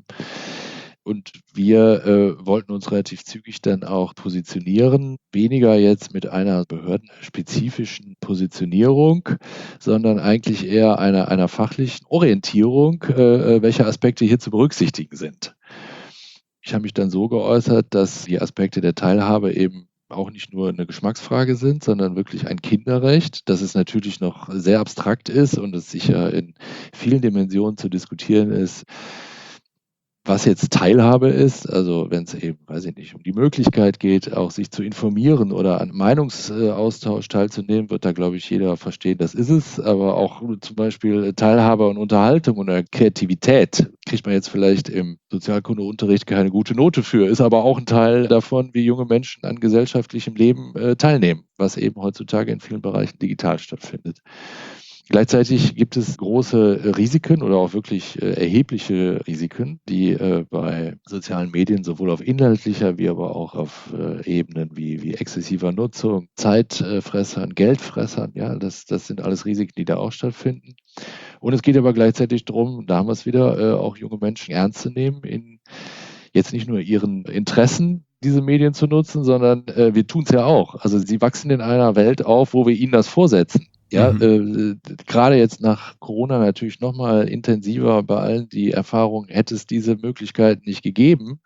Und wir wollten uns relativ zügig dann auch positionieren, weniger jetzt mit einer behördenspezifischen Positionierung, sondern eigentlich eher einer fachlichen Orientierung, welche Aspekte hier zu berücksichtigen sind. Ich habe mich dann so geäußert, dass die Aspekte der Teilhabe eben auch nicht nur eine Geschmacksfrage sind, sondern wirklich ein Kinderrecht, dass es natürlich noch sehr abstrakt ist und es sicher in vielen Dimensionen zu diskutieren ist, was jetzt Teilhabe ist, also wenn es eben, weiß ich nicht, um die Möglichkeit geht, auch sich zu informieren oder an Meinungsaustausch teilzunehmen, wird da, glaube ich, jeder verstehen, das ist es. Aber auch zum Beispiel Teilhabe und Unterhaltung oder Kreativität kriegt man jetzt vielleicht im Sozialkundeunterricht keine gute Note für, ist aber auch ein Teil davon, wie junge Menschen an gesellschaftlichem Leben teilnehmen, was eben heutzutage in vielen Bereichen digital stattfindet. Gleichzeitig gibt es große Risiken oder auch wirklich erhebliche Risiken, die bei sozialen Medien sowohl auf inhaltlicher wie aber auch auf Ebenen wie exzessiver Nutzung, Zeitfressern, Geldfressern, ja, das sind alles Risiken, die da auch stattfinden. Und es geht aber gleichzeitig darum, da haben wir es wieder, auch junge Menschen ernst zu nehmen, in jetzt nicht nur ihren Interessen, diese Medien zu nutzen, sondern wir tun es ja auch. Also sie wachsen in einer Welt auf, wo wir ihnen das vorsetzen. Ja, gerade jetzt nach Corona natürlich nochmal intensiver bei allen die Erfahrung, hätte es diese Möglichkeit nicht gegeben,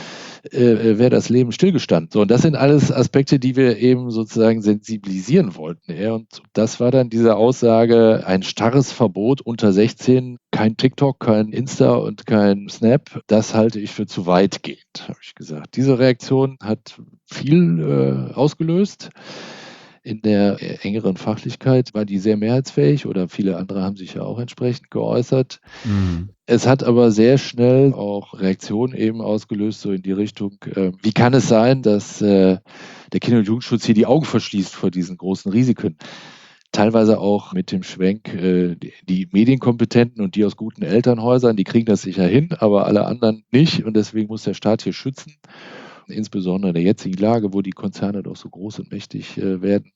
wäre das Leben stillgestanden. So, und das sind alles Aspekte, die wir eben sozusagen sensibilisieren wollten. Ja, und das war dann diese Aussage, ein starres Verbot unter 16, kein TikTok, kein Insta und kein Snap, das halte ich für zu weitgehend, habe ich gesagt. Diese Reaktion hat viel ausgelöst. In der engeren Fachlichkeit war die sehr mehrheitsfähig oder viele andere haben sich ja auch entsprechend geäußert. Es hat aber sehr schnell auch Reaktionen eben ausgelöst, so in die Richtung, wie kann es sein, dass der Kinder- und Jugendschutz hier die Augen verschließt vor diesen großen Risiken? Teilweise auch mit dem Schwenk, die Medienkompetenten und die aus guten Elternhäusern, die kriegen das sicher hin, aber alle anderen nicht und deswegen muss der Staat hier schützen. Insbesondere in der jetzigen Lage, wo die Konzerne doch so groß und mächtig werden.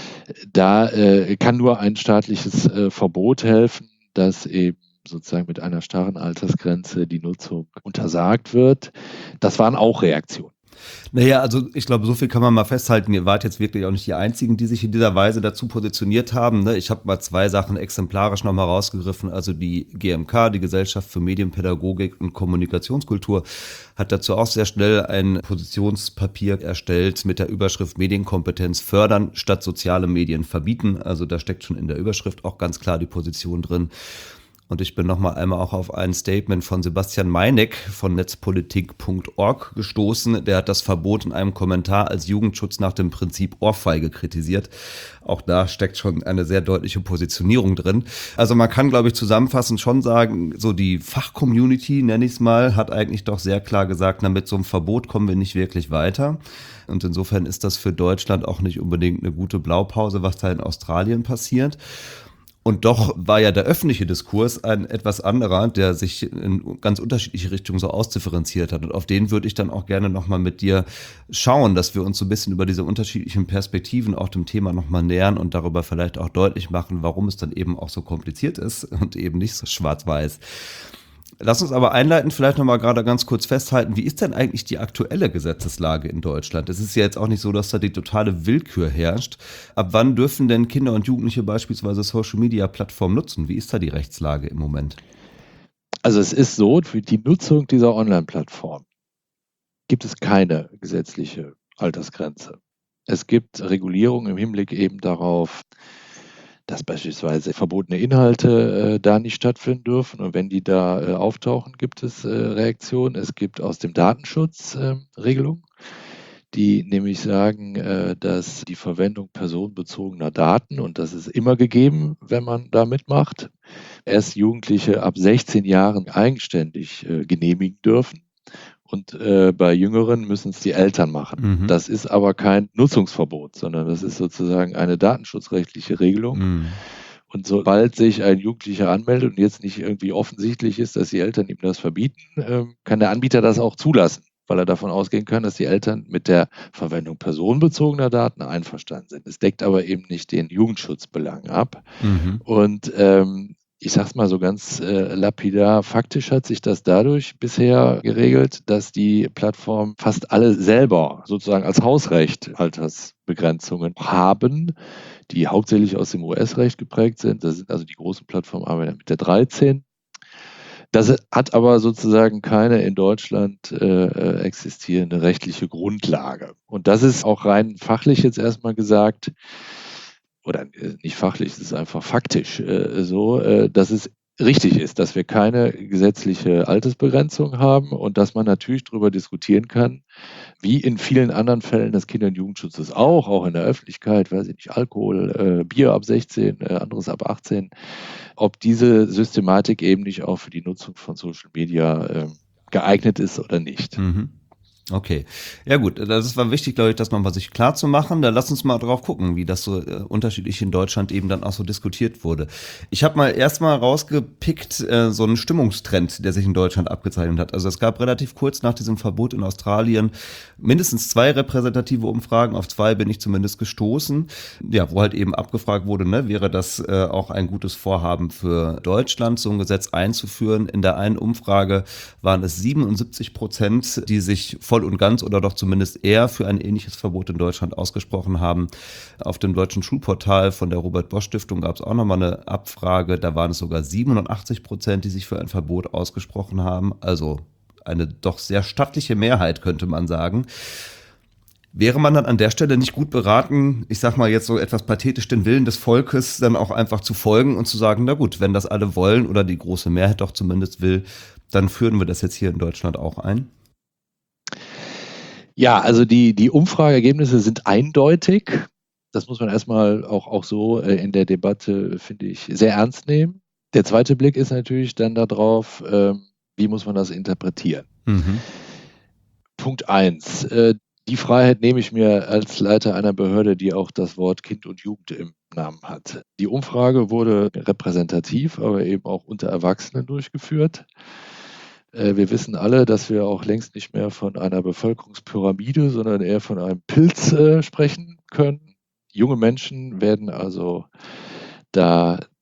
Da kann nur ein staatliches Verbot helfen, dass eben sozusagen mit einer starren Altersgrenze die Nutzung untersagt wird. Das waren auch Reaktionen. Naja, also ich glaube, so viel kann man mal festhalten. Ihr wart jetzt wirklich auch nicht die Einzigen, die sich in dieser Weise dazu positioniert haben. Ne? Ich habe mal 2 Sachen exemplarisch nochmal rausgegriffen. Also die GMK, die Gesellschaft für Medienpädagogik und Kommunikationskultur, hat dazu auch sehr schnell ein Positionspapier erstellt mit der Überschrift Medienkompetenz fördern statt soziale Medien verbieten. Also da steckt schon in der Überschrift auch ganz klar die Position drin. Und ich bin nochmal einmal auch auf ein Statement von Sebastian Meineck von netzpolitik.org gestoßen. Der hat das Verbot in einem Kommentar als Jugendschutz nach dem Prinzip Ohrfeige kritisiert. Auch da steckt schon eine sehr deutliche Positionierung drin. Also man kann, glaube ich, zusammenfassend schon sagen, so die Fachcommunity, nenne ich es mal, hat eigentlich doch sehr klar gesagt, na, mit so einem Verbot kommen wir nicht wirklich weiter. Und insofern ist das für Deutschland auch nicht unbedingt eine gute Blaupause, was da in Australien passiert. Und doch war ja der öffentliche Diskurs ein etwas anderer, der sich in ganz unterschiedliche Richtungen so ausdifferenziert hat. Und auf den würde ich dann auch gerne nochmal mit dir schauen, dass wir uns so ein bisschen über diese unterschiedlichen Perspektiven auch dem Thema nochmal nähern und darüber vielleicht auch deutlich machen, warum es dann eben auch so kompliziert ist und eben nicht so schwarz-weiß. Lass uns aber einleitend vielleicht nochmal gerade ganz kurz festhalten, wie ist denn eigentlich die aktuelle Gesetzeslage in Deutschland? Es ist ja jetzt auch nicht so, dass da die totale Willkür herrscht. Ab wann dürfen denn Kinder und Jugendliche beispielsweise Social-Media-Plattformen nutzen? Wie ist da die Rechtslage im Moment? Also es ist so, für die Nutzung dieser Online-Plattform gibt es keine gesetzliche Altersgrenze. Es gibt Regulierungen im Hinblick eben darauf, dass beispielsweise verbotene Inhalte da nicht stattfinden dürfen. Und wenn die da auftauchen, gibt es Reaktionen. Es gibt aus dem Datenschutz Regelungen, die nämlich sagen, dass die Verwendung personenbezogener Daten, und das ist immer gegeben, wenn man da mitmacht, erst Jugendliche ab 16 Jahren eigenständig genehmigen dürfen. Und bei Jüngeren müssen es die Eltern machen. Mhm. Das ist aber kein Nutzungsverbot, sondern das ist sozusagen eine datenschutzrechtliche Regelung. Mhm. Und sobald sich ein Jugendlicher anmeldet und jetzt nicht irgendwie offensichtlich ist, dass die Eltern ihm das verbieten, kann der Anbieter das auch zulassen, weil er davon ausgehen kann, dass die Eltern mit der Verwendung personenbezogener Daten einverstanden sind. Es deckt aber eben nicht den Jugendschutzbelang ab. Mhm. Und ich sage es mal so ganz lapidar, faktisch hat sich das dadurch bisher geregelt, dass die Plattformen fast alle selber sozusagen als Hausrecht Altersbegrenzungen haben, die hauptsächlich aus dem US-Recht geprägt sind. Das sind also die großen Plattformen, arbeiten mit der 13. Das hat aber sozusagen keine in Deutschland existierende rechtliche Grundlage. Und das ist auch rein fachlich jetzt erstmal gesagt, oder nicht fachlich, es ist einfach faktisch so, dass es richtig ist, dass wir keine gesetzliche Altersbegrenzung haben und dass man natürlich darüber diskutieren kann, wie in vielen anderen Fällen des Kinder- und Jugendschutzes auch in der Öffentlichkeit, weiß ich nicht, Alkohol, Bier ab 16, anderes ab 18, ob diese Systematik eben nicht auch für die Nutzung von Social Media geeignet ist oder nicht. Mhm. Okay, ja gut, das war wichtig, glaube ich, das mal sich klar zu machen. Da lass uns mal drauf gucken, wie das so unterschiedlich in Deutschland eben dann auch so diskutiert wurde. Ich habe mal erstmal rausgepickt so einen Stimmungstrend, der sich in Deutschland abgezeichnet hat. Also es gab relativ kurz nach diesem Verbot in Australien mindestens 2 repräsentative Umfragen, auf 2 bin ich zumindest gestoßen, ja, wo halt eben abgefragt wurde, ne, wäre das auch ein gutes Vorhaben für Deutschland, so ein Gesetz einzuführen. In der einen Umfrage waren es 77%, die sich voll und ganz oder doch zumindest eher für ein ähnliches Verbot in Deutschland ausgesprochen haben. Auf dem deutschen Schulportal von der Robert-Bosch-Stiftung gab es auch nochmal eine Abfrage. Da waren es sogar 87%, die sich für ein Verbot ausgesprochen haben. Also eine doch sehr stattliche Mehrheit, könnte man sagen. Wäre man dann an der Stelle nicht gut beraten, ich sag mal jetzt so etwas pathetisch, den Willen des Volkes dann auch einfach zu folgen und zu sagen, na gut, wenn das alle wollen oder die große Mehrheit doch zumindest will, dann führen wir das jetzt hier in Deutschland auch ein? Ja, also die Umfrageergebnisse sind eindeutig. Das muss man erstmal auch so in der Debatte, finde ich, sehr ernst nehmen. Der zweite Blick ist natürlich dann darauf, wie muss man das interpretieren. Mhm. Punkt 1. Die Freiheit nehme ich mir als Leiter einer Behörde, die auch das Wort Kind und Jugend im Namen hat. Die Umfrage wurde repräsentativ, aber eben auch unter Erwachsenen durchgeführt. Wir wissen alle, dass wir auch längst nicht mehr von einer Bevölkerungspyramide, sondern eher von einem Pilz sprechen können. Junge Menschen werden also da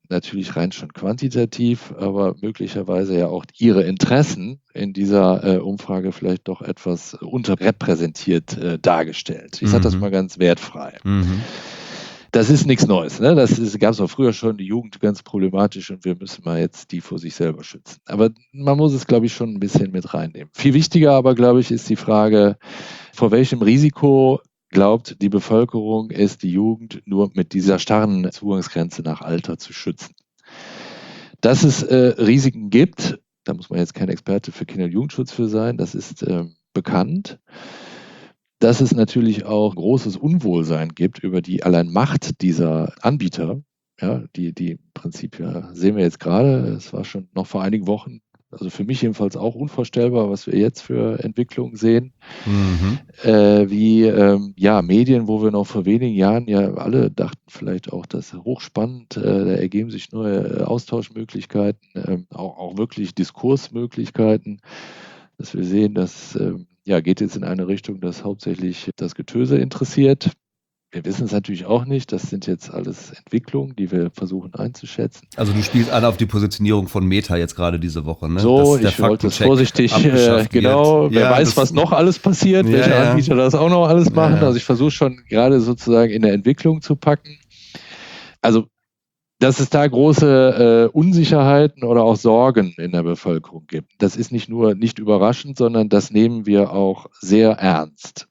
natürlich rein schon quantitativ, aber möglicherweise ja auch ihre Interessen in dieser Umfrage vielleicht doch etwas unterrepräsentiert dargestellt. Ich sage das mal ganz wertfrei. Das ist nichts Neues, ne? Das gab es auch früher schon, die Jugend ganz problematisch und wir müssen mal jetzt die vor sich selber schützen. Aber man muss es, glaube ich, schon ein bisschen mit reinnehmen. Viel wichtiger aber, glaube ich, ist die Frage, vor welchem Risiko glaubt die Bevölkerung, ist die Jugend nur mit dieser starren Zugangsgrenze nach Alter zu schützen. Dass es Risiken gibt, da muss man jetzt kein Experte für Kinder- und Jugendschutz für sein, das ist bekannt. Dass es natürlich auch großes Unwohlsein gibt über die allein Macht dieser Anbieter, ja, die im Prinzip, ja, sehen wir jetzt gerade, es war schon noch vor einigen Wochen, also für mich jedenfalls auch unvorstellbar, was wir jetzt für Entwicklungen sehen, wie Medien, wo wir noch vor wenigen Jahren ja alle dachten vielleicht auch, das ist hochspannend, da ergeben sich neue Austauschmöglichkeiten, auch wirklich Diskursmöglichkeiten, dass wir sehen, dass geht jetzt in eine Richtung, dass hauptsächlich das Getöse interessiert. Wir wissen es natürlich auch nicht. Das sind jetzt alles Entwicklungen, die wir versuchen einzuschätzen. Also du spielst alle auf die Positionierung von Meta jetzt gerade diese Woche, ne? So, ich wollte es vorsichtig, genau. Wer weiß, was noch alles passiert, welche Anbieter das auch noch alles machen. Also ich versuche schon gerade sozusagen in der Entwicklung zu packen. Also dass es da große Unsicherheiten oder auch Sorgen in der Bevölkerung gibt. Das ist nicht nur nicht überraschend, sondern das nehmen wir auch sehr ernst.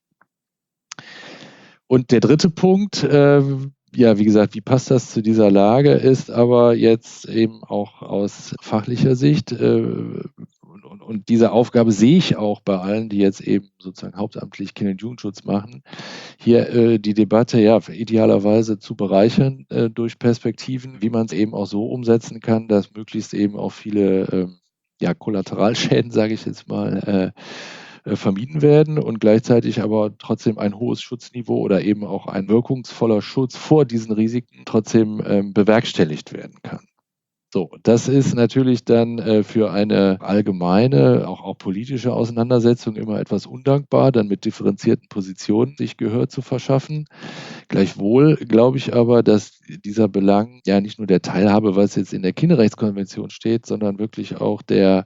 Und der dritte Punkt, wie gesagt, wie passt das zu dieser Lage, ist aber jetzt eben auch aus fachlicher Sicht und diese Aufgabe sehe ich auch bei allen, die jetzt eben sozusagen hauptamtlich Kinder- und Jugendschutz machen, hier die Debatte idealerweise zu bereichern durch Perspektiven, wie man es eben auch so umsetzen kann, dass möglichst eben auch viele Kollateralschäden, sage ich jetzt mal, vermieden werden und gleichzeitig aber trotzdem ein hohes Schutzniveau oder eben auch ein wirkungsvoller Schutz vor diesen Risiken trotzdem bewerkstelligt werden kann. So, das ist natürlich dann für eine allgemeine, auch politische Auseinandersetzung immer etwas undankbar, dann mit differenzierten Positionen sich Gehör zu verschaffen. Gleichwohl glaube ich aber, dass dieser Belang ja nicht nur der Teilhabe, was jetzt in der Kinderrechtskonvention steht, sondern wirklich auch der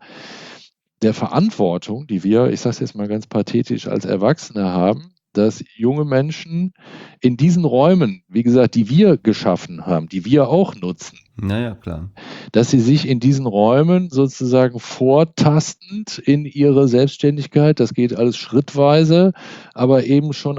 Verantwortung, die wir, ich sage es jetzt mal ganz pathetisch, als Erwachsene haben, dass junge Menschen in diesen Räumen, wie gesagt, die wir geschaffen haben, die wir auch nutzen, naja, klar, dass sie sich in diesen Räumen sozusagen vortastend in ihre Selbstständigkeit, das geht alles schrittweise, aber eben schon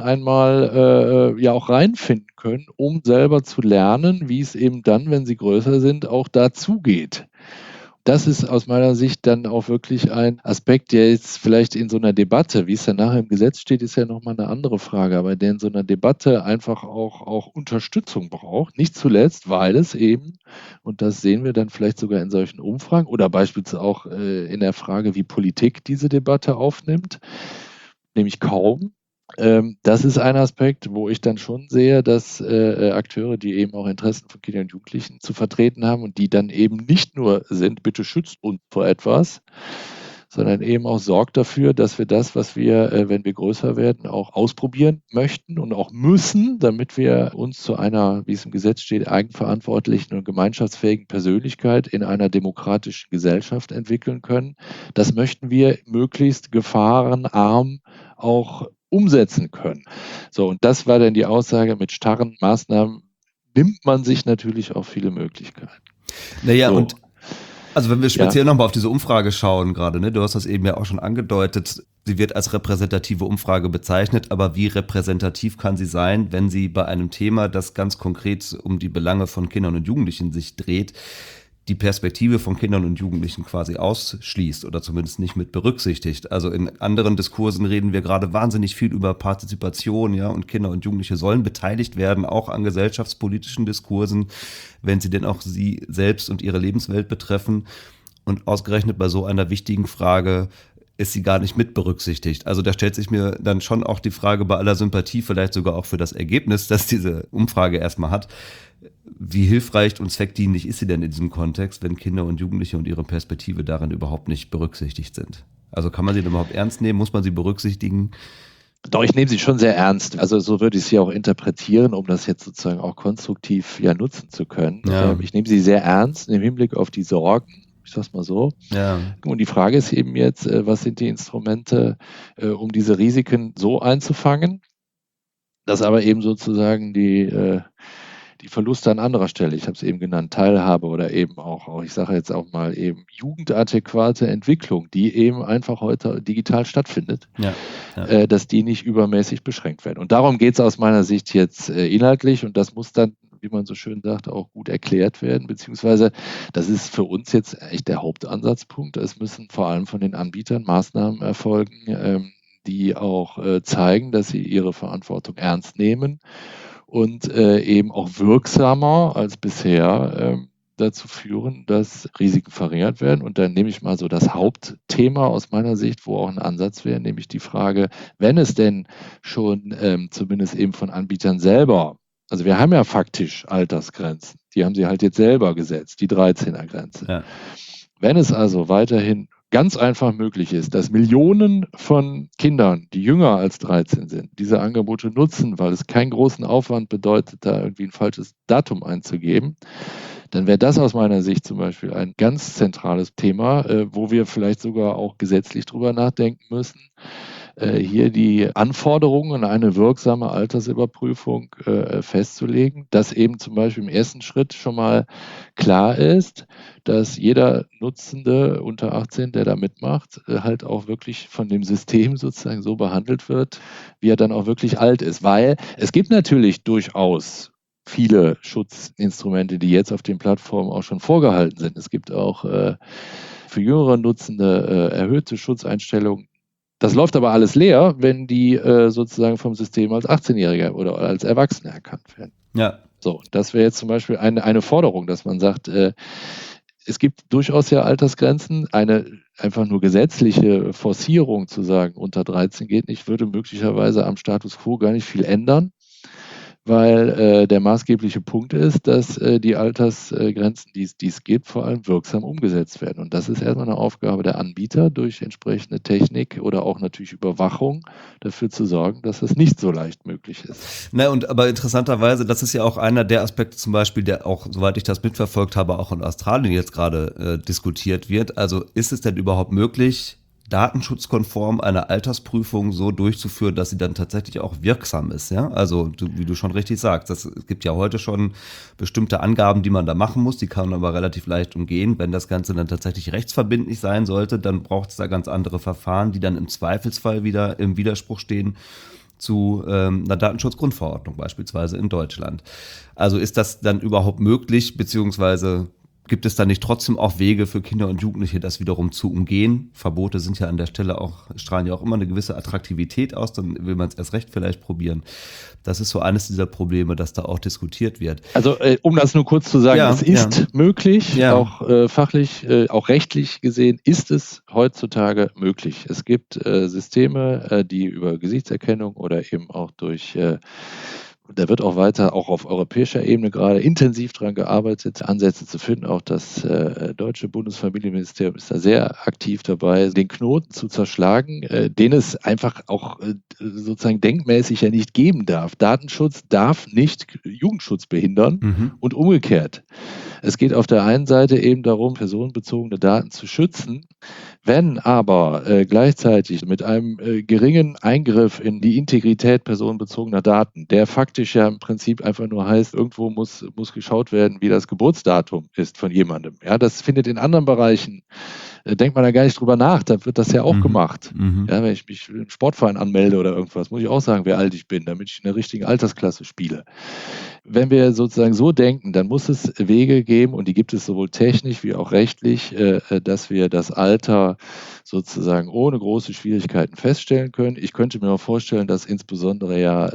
einmal auch reinfinden können, um selber zu lernen, wie es eben dann, wenn sie größer sind, auch dazu geht. Das ist aus meiner Sicht dann auch wirklich ein Aspekt, der jetzt vielleicht in so einer Debatte, wie es dann nachher im Gesetz steht, ist ja nochmal eine andere Frage, aber der in so einer Debatte einfach auch Unterstützung braucht. Nicht zuletzt, weil es eben, und das sehen wir dann vielleicht sogar in solchen Umfragen oder beispielsweise auch in der Frage, wie Politik diese Debatte aufnimmt, nämlich kaum. Das ist ein Aspekt, wo ich dann schon sehe, dass Akteure, die eben auch Interessen von Kindern und Jugendlichen zu vertreten haben und die dann eben nicht nur sind, bitte schützt uns vor etwas, sondern eben auch sorgt dafür, dass wir das, was wir, wenn wir größer werden, auch ausprobieren möchten und auch müssen, damit wir uns zu einer, wie es im Gesetz steht, eigenverantwortlichen und gemeinschaftsfähigen Persönlichkeit in einer demokratischen Gesellschaft entwickeln können. Das möchten wir möglichst gefahrenarm auch umsetzen können. So, und das war dann die Aussage, mit starren Maßnahmen nimmt man sich natürlich auch viele Möglichkeiten. Naja, so. Und also wenn wir speziell nochmal auf diese Umfrage schauen gerade, ne, du hast das eben ja auch schon angedeutet, sie wird als repräsentative Umfrage bezeichnet, aber wie repräsentativ kann sie sein, wenn sie bei einem Thema, das ganz konkret um die Belange von Kindern und Jugendlichen sich dreht, die Perspektive von Kindern und Jugendlichen quasi ausschließt oder zumindest nicht mit berücksichtigt. Also in anderen Diskursen reden wir gerade wahnsinnig viel über Partizipation, ja, und Kinder und Jugendliche sollen beteiligt werden, auch an gesellschaftspolitischen Diskursen, wenn sie denn auch sie selbst und ihre Lebenswelt betreffen. Und ausgerechnet bei so einer wichtigen Frage ist sie gar nicht mit berücksichtigt. Also da stellt sich mir dann schon auch die Frage bei aller Sympathie, vielleicht sogar auch für das Ergebnis, das diese Umfrage erstmal hat, wie hilfreich und zweckdienlich ist sie denn in diesem Kontext, wenn Kinder und Jugendliche und ihre Perspektive darin überhaupt nicht berücksichtigt sind? Also kann man sie denn überhaupt ernst nehmen? Muss man sie berücksichtigen? Doch, ich nehme sie schon sehr ernst. Also so würde ich sie auch interpretieren, um das jetzt sozusagen auch konstruktiv nutzen zu können. Ja. Ich nehme sie sehr ernst im Hinblick auf die Sorgen, ich sag's mal so. Ja. Und die Frage ist eben jetzt, was sind die Instrumente, um diese Risiken so einzufangen, dass aber eben sozusagen die Verluste an anderer Stelle, ich habe es eben genannt, Teilhabe oder eben auch, ich sage jetzt auch mal eben jugendadäquate Entwicklung, die eben einfach heute digital stattfindet, dass die nicht übermäßig beschränkt werden. Und darum geht es aus meiner Sicht jetzt inhaltlich und das muss dann, wie man so schön sagt, auch gut erklärt werden, beziehungsweise das ist für uns jetzt echt der Hauptansatzpunkt. Es müssen vor allem von den Anbietern Maßnahmen erfolgen, die auch zeigen, dass sie ihre Verantwortung ernst nehmen und eben auch wirksamer als bisher dazu führen, dass Risiken verringert werden. Und dann nehme ich mal so das Hauptthema aus meiner Sicht, wo auch ein Ansatz wäre, nämlich die Frage, wenn es denn schon zumindest eben von Anbietern selber, also wir haben ja faktisch Altersgrenzen, die haben sie halt jetzt selber gesetzt, die 13er-Grenze. Ja. Wenn es also weiterhin ganz einfach möglich ist, dass Millionen von Kindern, die jünger als 13 sind, diese Angebote nutzen, weil es keinen großen Aufwand bedeutet, da irgendwie ein falsches Datum einzugeben, dann wäre das aus meiner Sicht zum Beispiel ein ganz zentrales Thema, wo wir vielleicht sogar auch gesetzlich drüber nachdenken müssen, hier die Anforderungen an eine wirksame Altersüberprüfung festzulegen, dass eben zum Beispiel im ersten Schritt schon mal klar ist, dass jeder Nutzende unter 18, der da mitmacht, halt auch wirklich von dem System sozusagen so behandelt wird, wie er dann auch wirklich alt ist. Weil es gibt natürlich durchaus viele Schutzinstrumente, die jetzt auf den Plattformen auch schon vorgehalten sind. Es gibt auch für jüngere Nutzende erhöhte Schutzeinstellungen. Das läuft aber alles leer, wenn die sozusagen vom System als 18-Jähriger oder als Erwachsene erkannt werden. Ja. So, das wäre jetzt zum Beispiel eine Forderung, dass man sagt, es gibt durchaus ja Altersgrenzen. Eine einfach nur gesetzliche Forcierung zu sagen, unter 13 geht nicht, würde möglicherweise am Status quo gar nicht viel ändern, weil der maßgebliche Punkt ist, dass die Altersgrenzen, die es gibt, vor allem wirksam umgesetzt werden. Und das ist erstmal eine Aufgabe der Anbieter, durch entsprechende Technik oder auch natürlich Überwachung dafür zu sorgen, dass das nicht so leicht möglich ist. Na, aber interessanterweise, das ist ja auch einer der Aspekte zum Beispiel, der auch, soweit ich das mitverfolgt habe, auch in Australien jetzt gerade diskutiert wird. Also ist es denn überhaupt möglich, datenschutzkonform eine Altersprüfung so durchzuführen, dass sie dann tatsächlich auch wirksam ist, ja? Also, wie du schon richtig sagst, es gibt ja heute schon bestimmte Angaben, die man da machen muss, die kann man aber relativ leicht umgehen. Wenn das Ganze dann tatsächlich rechtsverbindlich sein sollte, dann braucht es da ganz andere Verfahren, die dann im Zweifelsfall wieder im Widerspruch stehen zu einer Datenschutzgrundverordnung beispielsweise in Deutschland. Also ist das dann überhaupt möglich, beziehungsweise gibt es da nicht trotzdem auch Wege für Kinder und Jugendliche, das wiederum zu umgehen? Verbote sind ja an der Stelle strahlen ja auch immer eine gewisse Attraktivität aus, dann will man es erst recht vielleicht probieren. Das ist so eines dieser Probleme, das da auch diskutiert wird. Also um das nur kurz zu sagen, es ist möglich, auch fachlich, auch rechtlich gesehen ist es heutzutage möglich. Es gibt Systeme, die über Gesichtserkennung oder eben auch durch da wird auch weiter, auch auf europäischer Ebene gerade intensiv daran gearbeitet, Ansätze zu finden. Auch das deutsche Bundesfamilienministerium ist da sehr aktiv dabei, den Knoten zu zerschlagen, den es einfach auch sozusagen denkmäßig ja nicht geben darf. Datenschutz darf nicht Jugendschutz behindern und umgekehrt. Es geht auf der einen Seite eben darum, personenbezogene Daten zu schützen. Wenn aber gleichzeitig mit einem geringen Eingriff in die Integrität personenbezogener Daten, der faktisch ja im Prinzip einfach nur heißt, irgendwo muss geschaut werden, wie das Geburtsdatum ist von jemandem. Ja, das findet in anderen Bereichen, denkt man da gar nicht drüber nach, da wird das ja auch gemacht. Ja, wenn ich mich im Sportverein anmelde oder irgendwas, muss ich auch sagen, wie alt ich bin, damit ich in der richtigen Altersklasse spiele. Wenn wir sozusagen so denken, dann muss es Wege geben, und die gibt es sowohl technisch wie auch rechtlich, dass wir das Alter sozusagen ohne große Schwierigkeiten feststellen können. Ich könnte mir auch vorstellen, dass insbesondere ja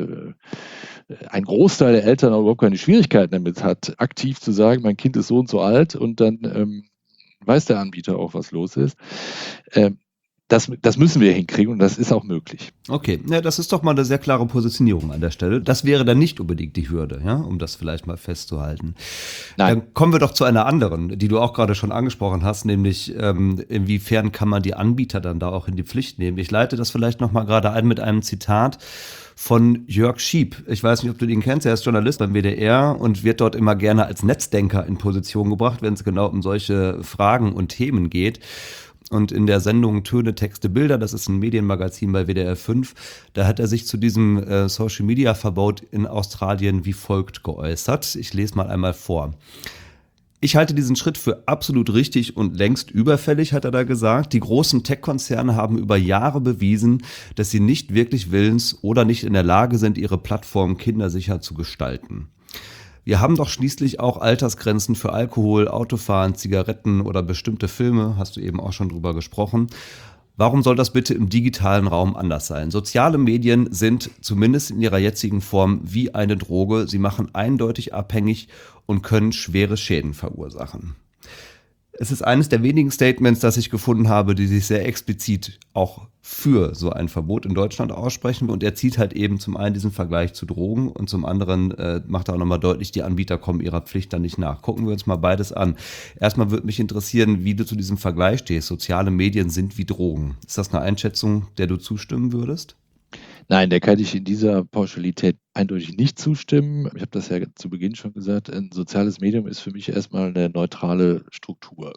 ein Großteil der Eltern auch überhaupt keine Schwierigkeiten damit hat, aktiv zu sagen, mein Kind ist so und so alt, und dann weiß der Anbieter auch, was los ist. das müssen wir hinkriegen und das ist auch möglich. Okay, ja, das ist doch mal eine sehr klare Positionierung an der Stelle. Das wäre dann nicht unbedingt die Hürde, ja, um das vielleicht mal festzuhalten. Nein. Dann kommen wir doch zu einer anderen, die du auch gerade schon angesprochen hast, nämlich inwiefern kann man die Anbieter dann da auch in die Pflicht nehmen. Ich leite das vielleicht noch mal gerade ein mit einem Zitat von Jörg Schieb. Ich weiß nicht, ob du den kennst, er ist Journalist beim WDR und wird dort immer gerne als Netzdenker in Position gebracht, wenn es genau um solche Fragen und Themen geht. Und in der Sendung Töne, Texte, Bilder, das ist ein Medienmagazin bei WDR 5, da hat er sich zu diesem Social-Media-Verbot in Australien wie folgt geäußert. Ich lese mal einmal vor. Ich halte diesen Schritt für absolut richtig und längst überfällig, hat er da gesagt. Die großen Tech-Konzerne haben über Jahre bewiesen, dass sie nicht wirklich willens oder nicht in der Lage sind, ihre Plattformen kindersicher zu gestalten. Wir haben doch schließlich auch Altersgrenzen für Alkohol, Autofahren, Zigaretten oder bestimmte Filme, hast du eben auch schon drüber gesprochen. Warum soll das bitte im digitalen Raum anders sein? Soziale Medien sind zumindest in ihrer jetzigen Form wie eine Droge. Sie machen eindeutig abhängig und können schwere Schäden verursachen. Es ist eines der wenigen Statements, das ich gefunden habe, die sich sehr explizit auch für so ein Verbot in Deutschland aussprechen. Und er zieht halt eben zum einen diesen Vergleich zu Drogen und zum anderen macht er auch nochmal deutlich, die Anbieter kommen ihrer Pflicht dann nicht nach. Gucken wir uns mal beides an. Erstmal würde mich interessieren, wie du zu diesem Vergleich stehst. Soziale Medien sind wie Drogen. Ist das eine Einschätzung, der du zustimmen würdest? Nein, der kann ich in dieser Pauschalität eindeutig nicht zustimmen. Ich habe das ja zu Beginn schon gesagt, ein soziales Medium ist für mich erstmal eine neutrale Struktur.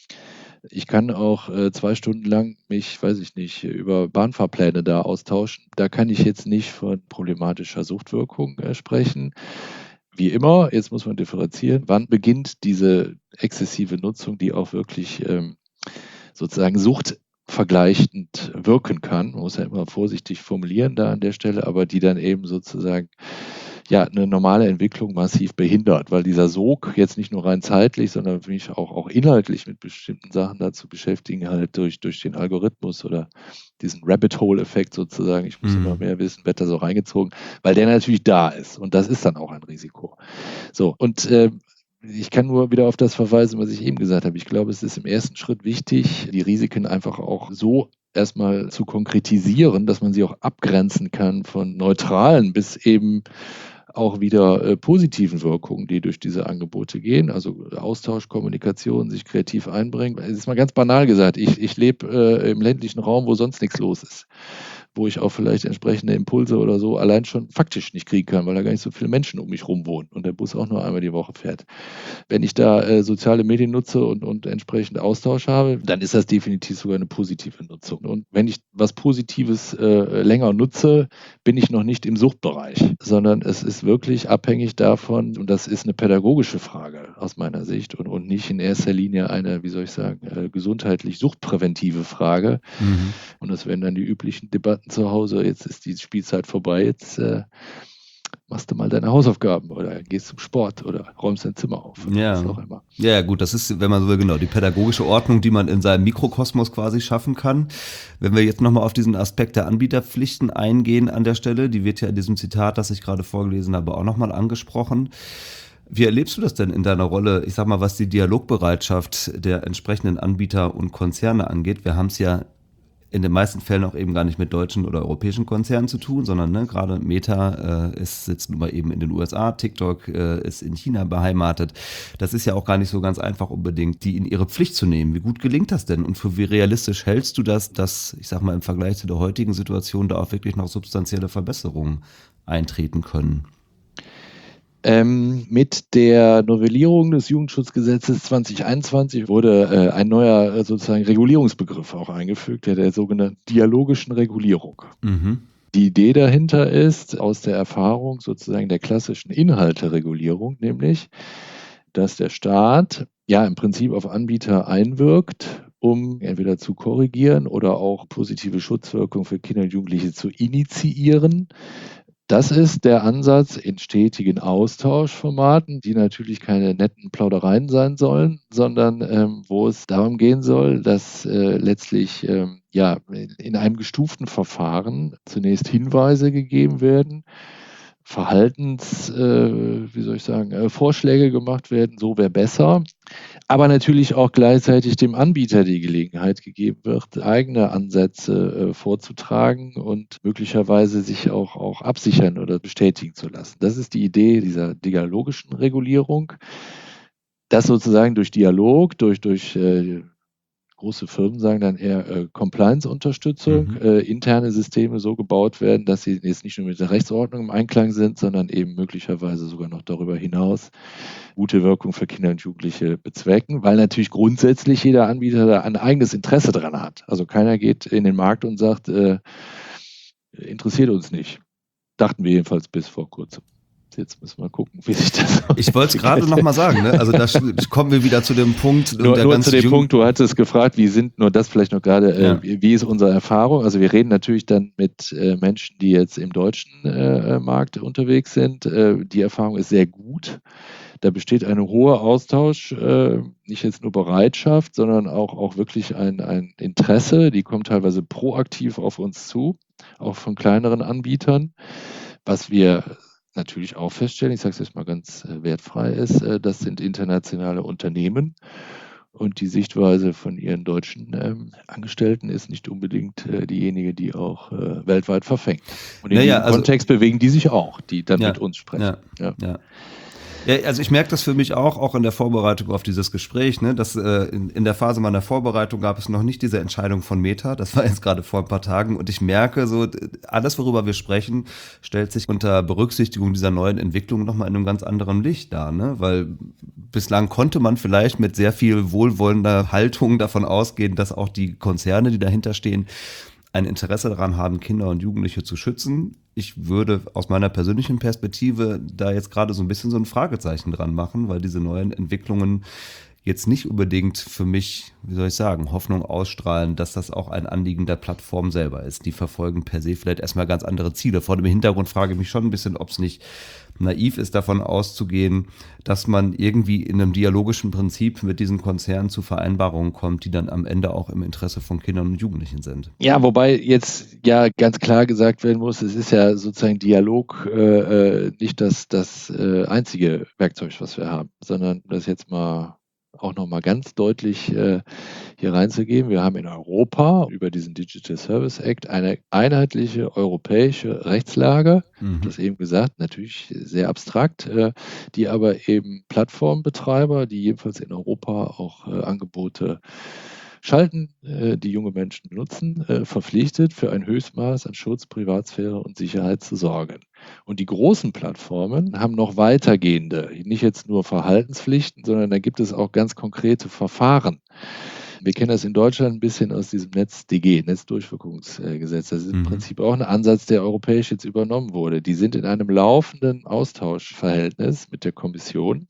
Ich kann auch 2 Stunden lang mich, weiß ich nicht, über Bahnfahrpläne da austauschen. Da kann ich jetzt nicht von problematischer Suchtwirkung sprechen. Wie immer, jetzt muss man differenzieren, wann beginnt diese exzessive Nutzung, die auch wirklich sozusagen suchtvergleichend wirken kann. Man muss ja immer vorsichtig formulieren da an der Stelle, aber die dann eben sozusagen ja eine normale Entwicklung massiv behindert, weil dieser Sog jetzt nicht nur rein zeitlich, sondern mich auch inhaltlich mit bestimmten Sachen dazu beschäftigen, halt durch den Algorithmus oder diesen Rabbit-Hole-Effekt sozusagen, ich muss immer mehr wissen, wird da so reingezogen, weil der natürlich da ist und das ist dann auch ein Risiko. So, und ich kann nur wieder auf das verweisen, was ich eben gesagt habe. Ich glaube, es ist im ersten Schritt wichtig, die Risiken einfach auch so erstmal zu konkretisieren, dass man sie auch abgrenzen kann von neutralen bis eben auch wieder positiven Wirkungen, die durch diese Angebote gehen, also Austausch, Kommunikation, sich kreativ einbringen. Es ist mal ganz banal gesagt, ich lebe im ländlichen Raum, wo sonst nichts los ist, wo ich auch vielleicht entsprechende Impulse oder so allein schon faktisch nicht kriegen kann, weil da gar nicht so viele Menschen um mich rum wohnen und der Bus auch nur einmal die Woche fährt. Wenn ich da soziale Medien nutze und entsprechend Austausch habe, dann ist das definitiv sogar eine positive Nutzung. Und wenn ich was Positives länger nutze, bin ich noch nicht im Suchtbereich, sondern es ist wirklich abhängig davon, und das ist eine pädagogische Frage aus meiner Sicht und nicht in erster Linie eine, wie soll ich sagen, gesundheitlich suchtpräventive Frage. Und das wären dann die üblichen Debatten zu Hause, jetzt ist die Spielzeit vorbei, jetzt machst du mal deine Hausaufgaben oder gehst zum Sport oder räumst dein Zimmer auf. Ja. Was auch immer. Ja, gut, das ist, wenn man so will, genau, die pädagogische Ordnung, die man in seinem Mikrokosmos quasi schaffen kann. Wenn wir jetzt nochmal auf diesen Aspekt der Anbieterpflichten eingehen an der Stelle, die wird ja in diesem Zitat, das ich gerade vorgelesen habe, auch nochmal angesprochen. Wie erlebst du das denn in deiner Rolle, ich sag mal, was die Dialogbereitschaft der entsprechenden Anbieter und Konzerne angeht? Wir haben es ja in den meisten Fällen auch eben gar nicht mit deutschen oder europäischen Konzernen zu tun, sondern gerade Meta sitzt nun mal eben in den USA, TikTok ist in China beheimatet. Das ist ja auch gar nicht so ganz einfach unbedingt, die in ihre Pflicht zu nehmen. Wie gut gelingt das denn und für wie realistisch hältst du das, dass, ich sag mal, im Vergleich zu der heutigen Situation da auch wirklich noch substanzielle Verbesserungen eintreten können? Mit der Novellierung des Jugendschutzgesetzes 2021 wurde ein neuer sozusagen Regulierungsbegriff auch eingefügt, der sogenannten dialogischen Regulierung. Die Idee dahinter ist, aus der Erfahrung sozusagen der klassischen Inhalteregulierung, nämlich, dass der Staat ja im Prinzip auf Anbieter einwirkt, um entweder zu korrigieren oder auch positive Schutzwirkung für Kinder und Jugendliche zu initiieren. Das ist der Ansatz in stetigen Austauschformaten, die natürlich keine netten Plaudereien sein sollen, sondern wo es darum gehen soll, dass letztlich in einem gestuften Verfahren zunächst Hinweise gegeben werden, Vorschläge gemacht werden, so wäre besser. aber natürlich auch gleichzeitig dem Anbieter die Gelegenheit gegeben wird, eigene Ansätze vorzutragen und möglicherweise sich auch absichern oder bestätigen zu lassen. Das ist die Idee dieser dialogischen Regulierung, dass sozusagen durch Dialog, durch große Firmen sagen dann eher Compliance-Unterstützung, interne Systeme so gebaut werden, dass sie jetzt nicht nur mit der Rechtsordnung im Einklang sind, sondern eben möglicherweise sogar noch darüber hinaus gute Wirkung für Kinder und Jugendliche bezwecken, weil natürlich grundsätzlich jeder Anbieter da ein eigenes Interesse dran hat. Also keiner geht in den Markt und sagt, interessiert uns nicht. Dachten wir jedenfalls bis vor kurzem. Jetzt müssen wir gucken, wie sich das Ich wollte es gerade nochmal sagen, ne? Also da kommen wir wieder zu dem Punkt. Nur zu dem Punkt, du hattest gefragt, wie ist unsere Erfahrung? Also wir reden natürlich dann mit Menschen, die jetzt im deutschen Markt unterwegs sind. Die Erfahrung ist sehr gut. Da besteht ein hoher Austausch, nicht jetzt nur Bereitschaft, sondern auch wirklich ein Interesse. Die kommen teilweise proaktiv auf uns zu, auch von kleineren Anbietern. Was wir natürlich auch feststellen, ich sage es jetzt mal ganz wertfrei ist, das sind internationale Unternehmen und die Sichtweise von ihren deutschen Angestellten ist nicht unbedingt diejenige, die auch weltweit verfängt. Und in diesem Kontext bewegen die sich auch, die dann mit uns sprechen. Ja, also ich merke das für mich auch in der Vorbereitung auf dieses Gespräch, ne, dass in der Phase meiner Vorbereitung gab es noch nicht diese Entscheidung von Meta, das war jetzt gerade vor ein paar Tagen und ich merke so, alles worüber wir sprechen, stellt sich unter Berücksichtigung dieser neuen Entwicklung nochmal in einem ganz anderen Licht dar, ne, weil bislang konnte man vielleicht mit sehr viel wohlwollender Haltung davon ausgehen, dass auch die Konzerne, die dahinter stehen, ein Interesse daran haben, Kinder und Jugendliche zu schützen. Ich würde aus meiner persönlichen Perspektive da jetzt gerade so ein bisschen so ein Fragezeichen dran machen, weil diese neuen Entwicklungen jetzt nicht unbedingt für mich, wie soll ich sagen, Hoffnung ausstrahlen, dass das auch ein Anliegen der Plattform selber ist. Die verfolgen per se vielleicht erstmal ganz andere Ziele. Vor dem Hintergrund frage ich mich schon ein bisschen, ob es nicht naiv ist, davon auszugehen, dass man irgendwie in einem dialogischen Prinzip mit diesen Konzernen zu Vereinbarungen kommt, die dann am Ende auch im Interesse von Kindern und Jugendlichen sind. Ja, wobei jetzt ja ganz klar gesagt werden muss, es ist ja sozusagen Dialog nicht das einzige Werkzeug, was wir haben, sondern das jetzt mal auch nochmal ganz deutlich hier reinzugeben. Wir haben in Europa über diesen Digital Service Act eine einheitliche europäische Rechtslage, das eben gesagt, natürlich sehr abstrakt, die aber eben Plattformbetreiber, die jedenfalls in Europa auch Angebote schalten, die junge Menschen benutzen, verpflichtet, für ein Höchstmaß an Schutz, Privatsphäre und Sicherheit zu sorgen. Und die großen Plattformen haben noch weitergehende, nicht jetzt nur Verhaltenspflichten, sondern da gibt es auch ganz konkrete Verfahren. Wir kennen das in Deutschland ein bisschen aus diesem NetzDG, Netzdurchwirkungsgesetz. Das ist im Prinzip auch ein Ansatz, der europäisch jetzt übernommen wurde. Die sind in einem laufenden Austauschverhältnis mit der Kommission,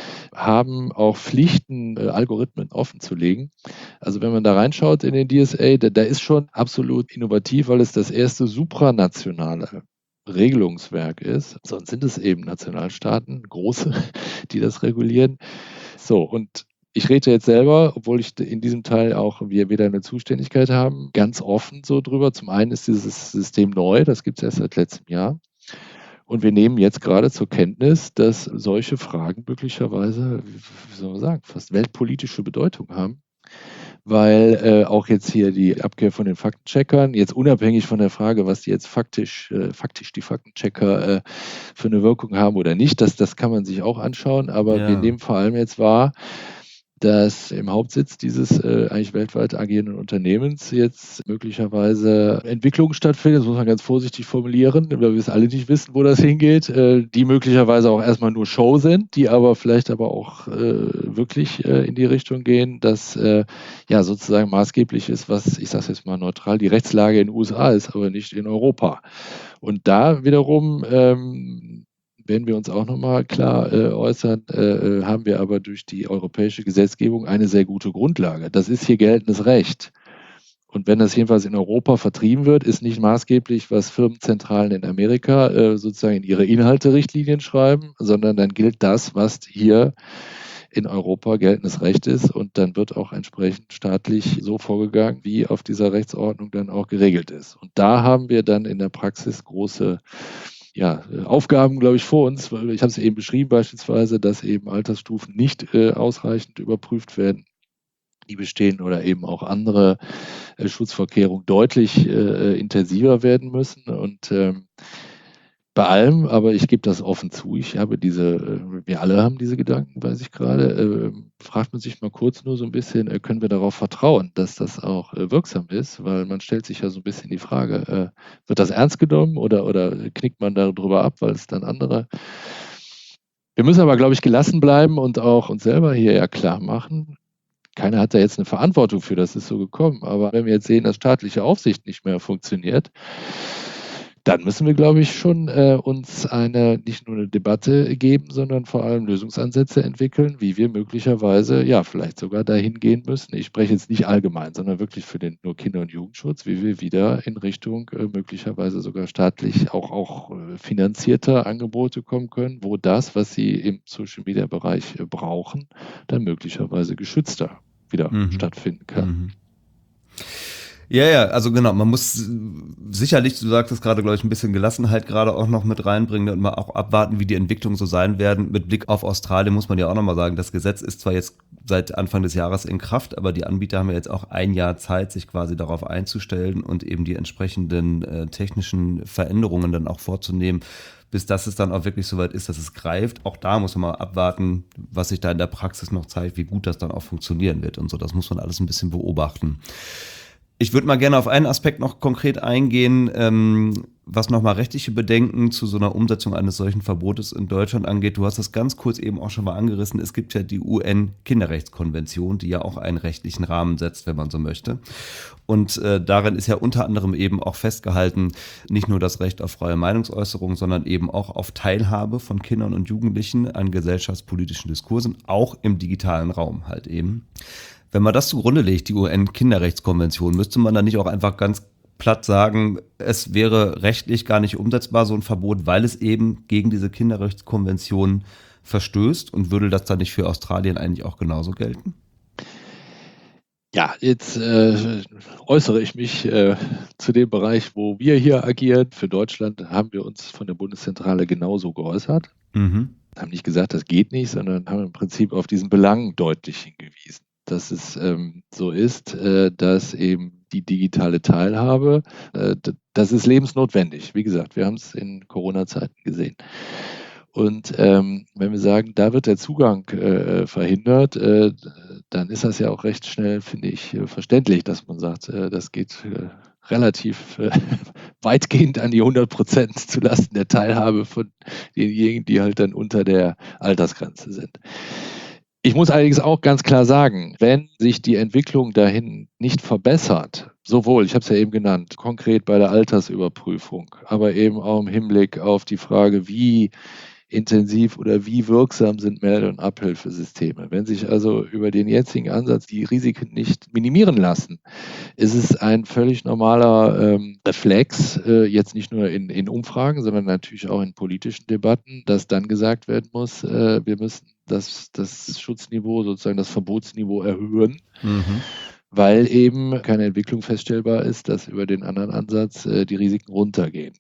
haben auch Pflichten, Algorithmen offenzulegen. Also wenn man da reinschaut in den DSA, da ist schon absolut innovativ, weil es das erste supranationale Regelungswerk ist. Sonst sind es eben Nationalstaaten, große, die das regulieren. So, und ich rede jetzt selber, obwohl ich in diesem Teil auch wir wieder eine Zuständigkeit haben, ganz offen so drüber. Zum einen ist dieses System neu, das gibt es erst seit letztem Jahr. Und wir nehmen jetzt gerade zur Kenntnis, dass solche Fragen möglicherweise, wie soll man sagen, fast weltpolitische Bedeutung haben. Weil auch jetzt hier die Abkehr von den Faktencheckern, jetzt unabhängig von der Frage, was die jetzt faktisch die Faktenchecker für eine Wirkung haben oder nicht, das kann man sich auch anschauen. Aber wir nehmen vor allem jetzt wahr, dass im Hauptsitz dieses eigentlich weltweit agierenden Unternehmens jetzt möglicherweise Entwicklungen stattfinden, das muss man ganz vorsichtig formulieren, weil wir es alle nicht wissen, wo das hingeht, die möglicherweise auch erstmal nur Show sind, die aber vielleicht auch wirklich in die Richtung gehen, dass sozusagen maßgeblich ist, was, ich sage es jetzt mal neutral, die Rechtslage in den USA ist, aber nicht in Europa. Und da wiederum werden wir uns auch nochmal klar äußern, haben wir aber durch die europäische Gesetzgebung eine sehr gute Grundlage. Das ist hier geltendes Recht. Und wenn das jedenfalls in Europa vertrieben wird, ist nicht maßgeblich, was Firmenzentralen in Amerika sozusagen in ihre Inhalterichtlinien schreiben, sondern dann gilt das, was hier in Europa geltendes Recht ist und dann wird auch entsprechend staatlich so vorgegangen, wie auf dieser Rechtsordnung dann auch geregelt ist. Und da haben wir dann in der Praxis große Aufgaben, glaube ich, vor uns. Ich habe es eben beschrieben beispielsweise, dass eben Altersstufen nicht ausreichend überprüft werden, die bestehen, oder eben auch andere Schutzvorkehrungen deutlich intensiver werden müssen. Und bei allem, aber ich gebe das offen zu, wir alle haben diese Gedanken, weiß ich gerade, fragt man sich mal kurz nur so ein bisschen, können wir darauf vertrauen, dass das auch wirksam ist? Weil man stellt sich ja so ein bisschen die Frage, wird das ernst genommen oder knickt man darüber ab, weil es dann andere... Wir müssen aber, glaube ich, gelassen bleiben und auch uns selber hier ja klar machen, keiner hat da jetzt eine Verantwortung für, das ist so gekommen. Aber wenn wir jetzt sehen, dass staatliche Aufsicht nicht mehr funktioniert, dann müssen wir, glaube ich, schon uns nicht nur eine Debatte geben, sondern vor allem Lösungsansätze entwickeln, wie wir möglicherweise vielleicht sogar dahin gehen müssen. Ich spreche jetzt nicht allgemein, sondern wirklich für den nur Kinder- und Jugendschutz, wie wir wieder in Richtung möglicherweise sogar staatlich auch finanzierter Angebote kommen können, wo das, was sie im Social-Media-Bereich brauchen, dann möglicherweise geschützter wieder stattfinden kann. Ja, also genau, man muss sicherlich, du sagst es gerade, glaube ich, ein bisschen Gelassenheit gerade auch noch mit reinbringen und mal auch abwarten, wie die Entwicklungen so sein werden. Mit Blick auf Australien muss man ja auch nochmal sagen, das Gesetz ist zwar jetzt seit Anfang des Jahres in Kraft, aber die Anbieter haben ja jetzt auch ein Jahr Zeit, sich quasi darauf einzustellen und eben die entsprechenden technischen Veränderungen dann auch vorzunehmen, bis das es dann auch wirklich soweit ist, dass es greift. Auch da muss man mal abwarten, was sich da in der Praxis noch zeigt, wie gut das dann auch funktionieren wird und so. Das muss man alles ein bisschen beobachten. Ich würde mal gerne auf einen Aspekt noch konkret eingehen, was nochmal rechtliche Bedenken zu so einer Umsetzung eines solchen Verbotes in Deutschland angeht. Du hast das ganz kurz eben auch schon mal angerissen. Es gibt ja die UN-Kinderrechtskonvention, die ja auch einen rechtlichen Rahmen setzt, wenn man so möchte. Und darin ist ja unter anderem eben auch festgehalten, nicht nur das Recht auf freie Meinungsäußerung, sondern eben auch auf Teilhabe von Kindern und Jugendlichen an gesellschaftspolitischen Diskursen, auch im digitalen Raum halt eben. Wenn man das zugrunde legt, die UN-Kinderrechtskonvention, müsste man dann nicht auch einfach ganz platt sagen, es wäre rechtlich gar nicht umsetzbar, so ein Verbot, weil es eben gegen diese Kinderrechtskonvention verstößt, und würde das dann nicht für Australien eigentlich auch genauso gelten? Ja, jetzt äußere ich mich zu dem Bereich, wo wir hier agieren. Für Deutschland haben wir uns von der Bundeszentrale genauso geäußert. Haben nicht gesagt, das geht nicht, sondern haben im Prinzip auf diesen Belang deutlich hingewiesen, dass es so ist, dass eben die digitale Teilhabe, das ist lebensnotwendig. Wie gesagt, wir haben es in Corona-Zeiten gesehen. Und wenn wir sagen, da wird der Zugang verhindert, dann ist das ja auch recht schnell, finde ich, verständlich, dass man sagt, das geht relativ weitgehend an die 100% zulasten der Teilhabe von denjenigen, die halt dann unter der Altersgrenze sind. Ich muss allerdings auch ganz klar sagen, wenn sich die Entwicklung dahin nicht verbessert, sowohl, ich habe es ja eben genannt, konkret bei der Altersüberprüfung, aber eben auch im Hinblick auf die Frage, wie intensiv oder wie wirksam sind Melde- und Abhilfesysteme. Wenn sich also über den jetzigen Ansatz die Risiken nicht minimieren lassen, ist es ein völlig normaler Reflex, jetzt nicht nur in Umfragen, sondern natürlich auch in politischen Debatten, dass dann gesagt werden muss, wir müssen das Schutzniveau, sozusagen das Verbotsniveau erhöhen, weil eben keine Entwicklung feststellbar ist, dass über den anderen Ansatz die Risiken runtergehen.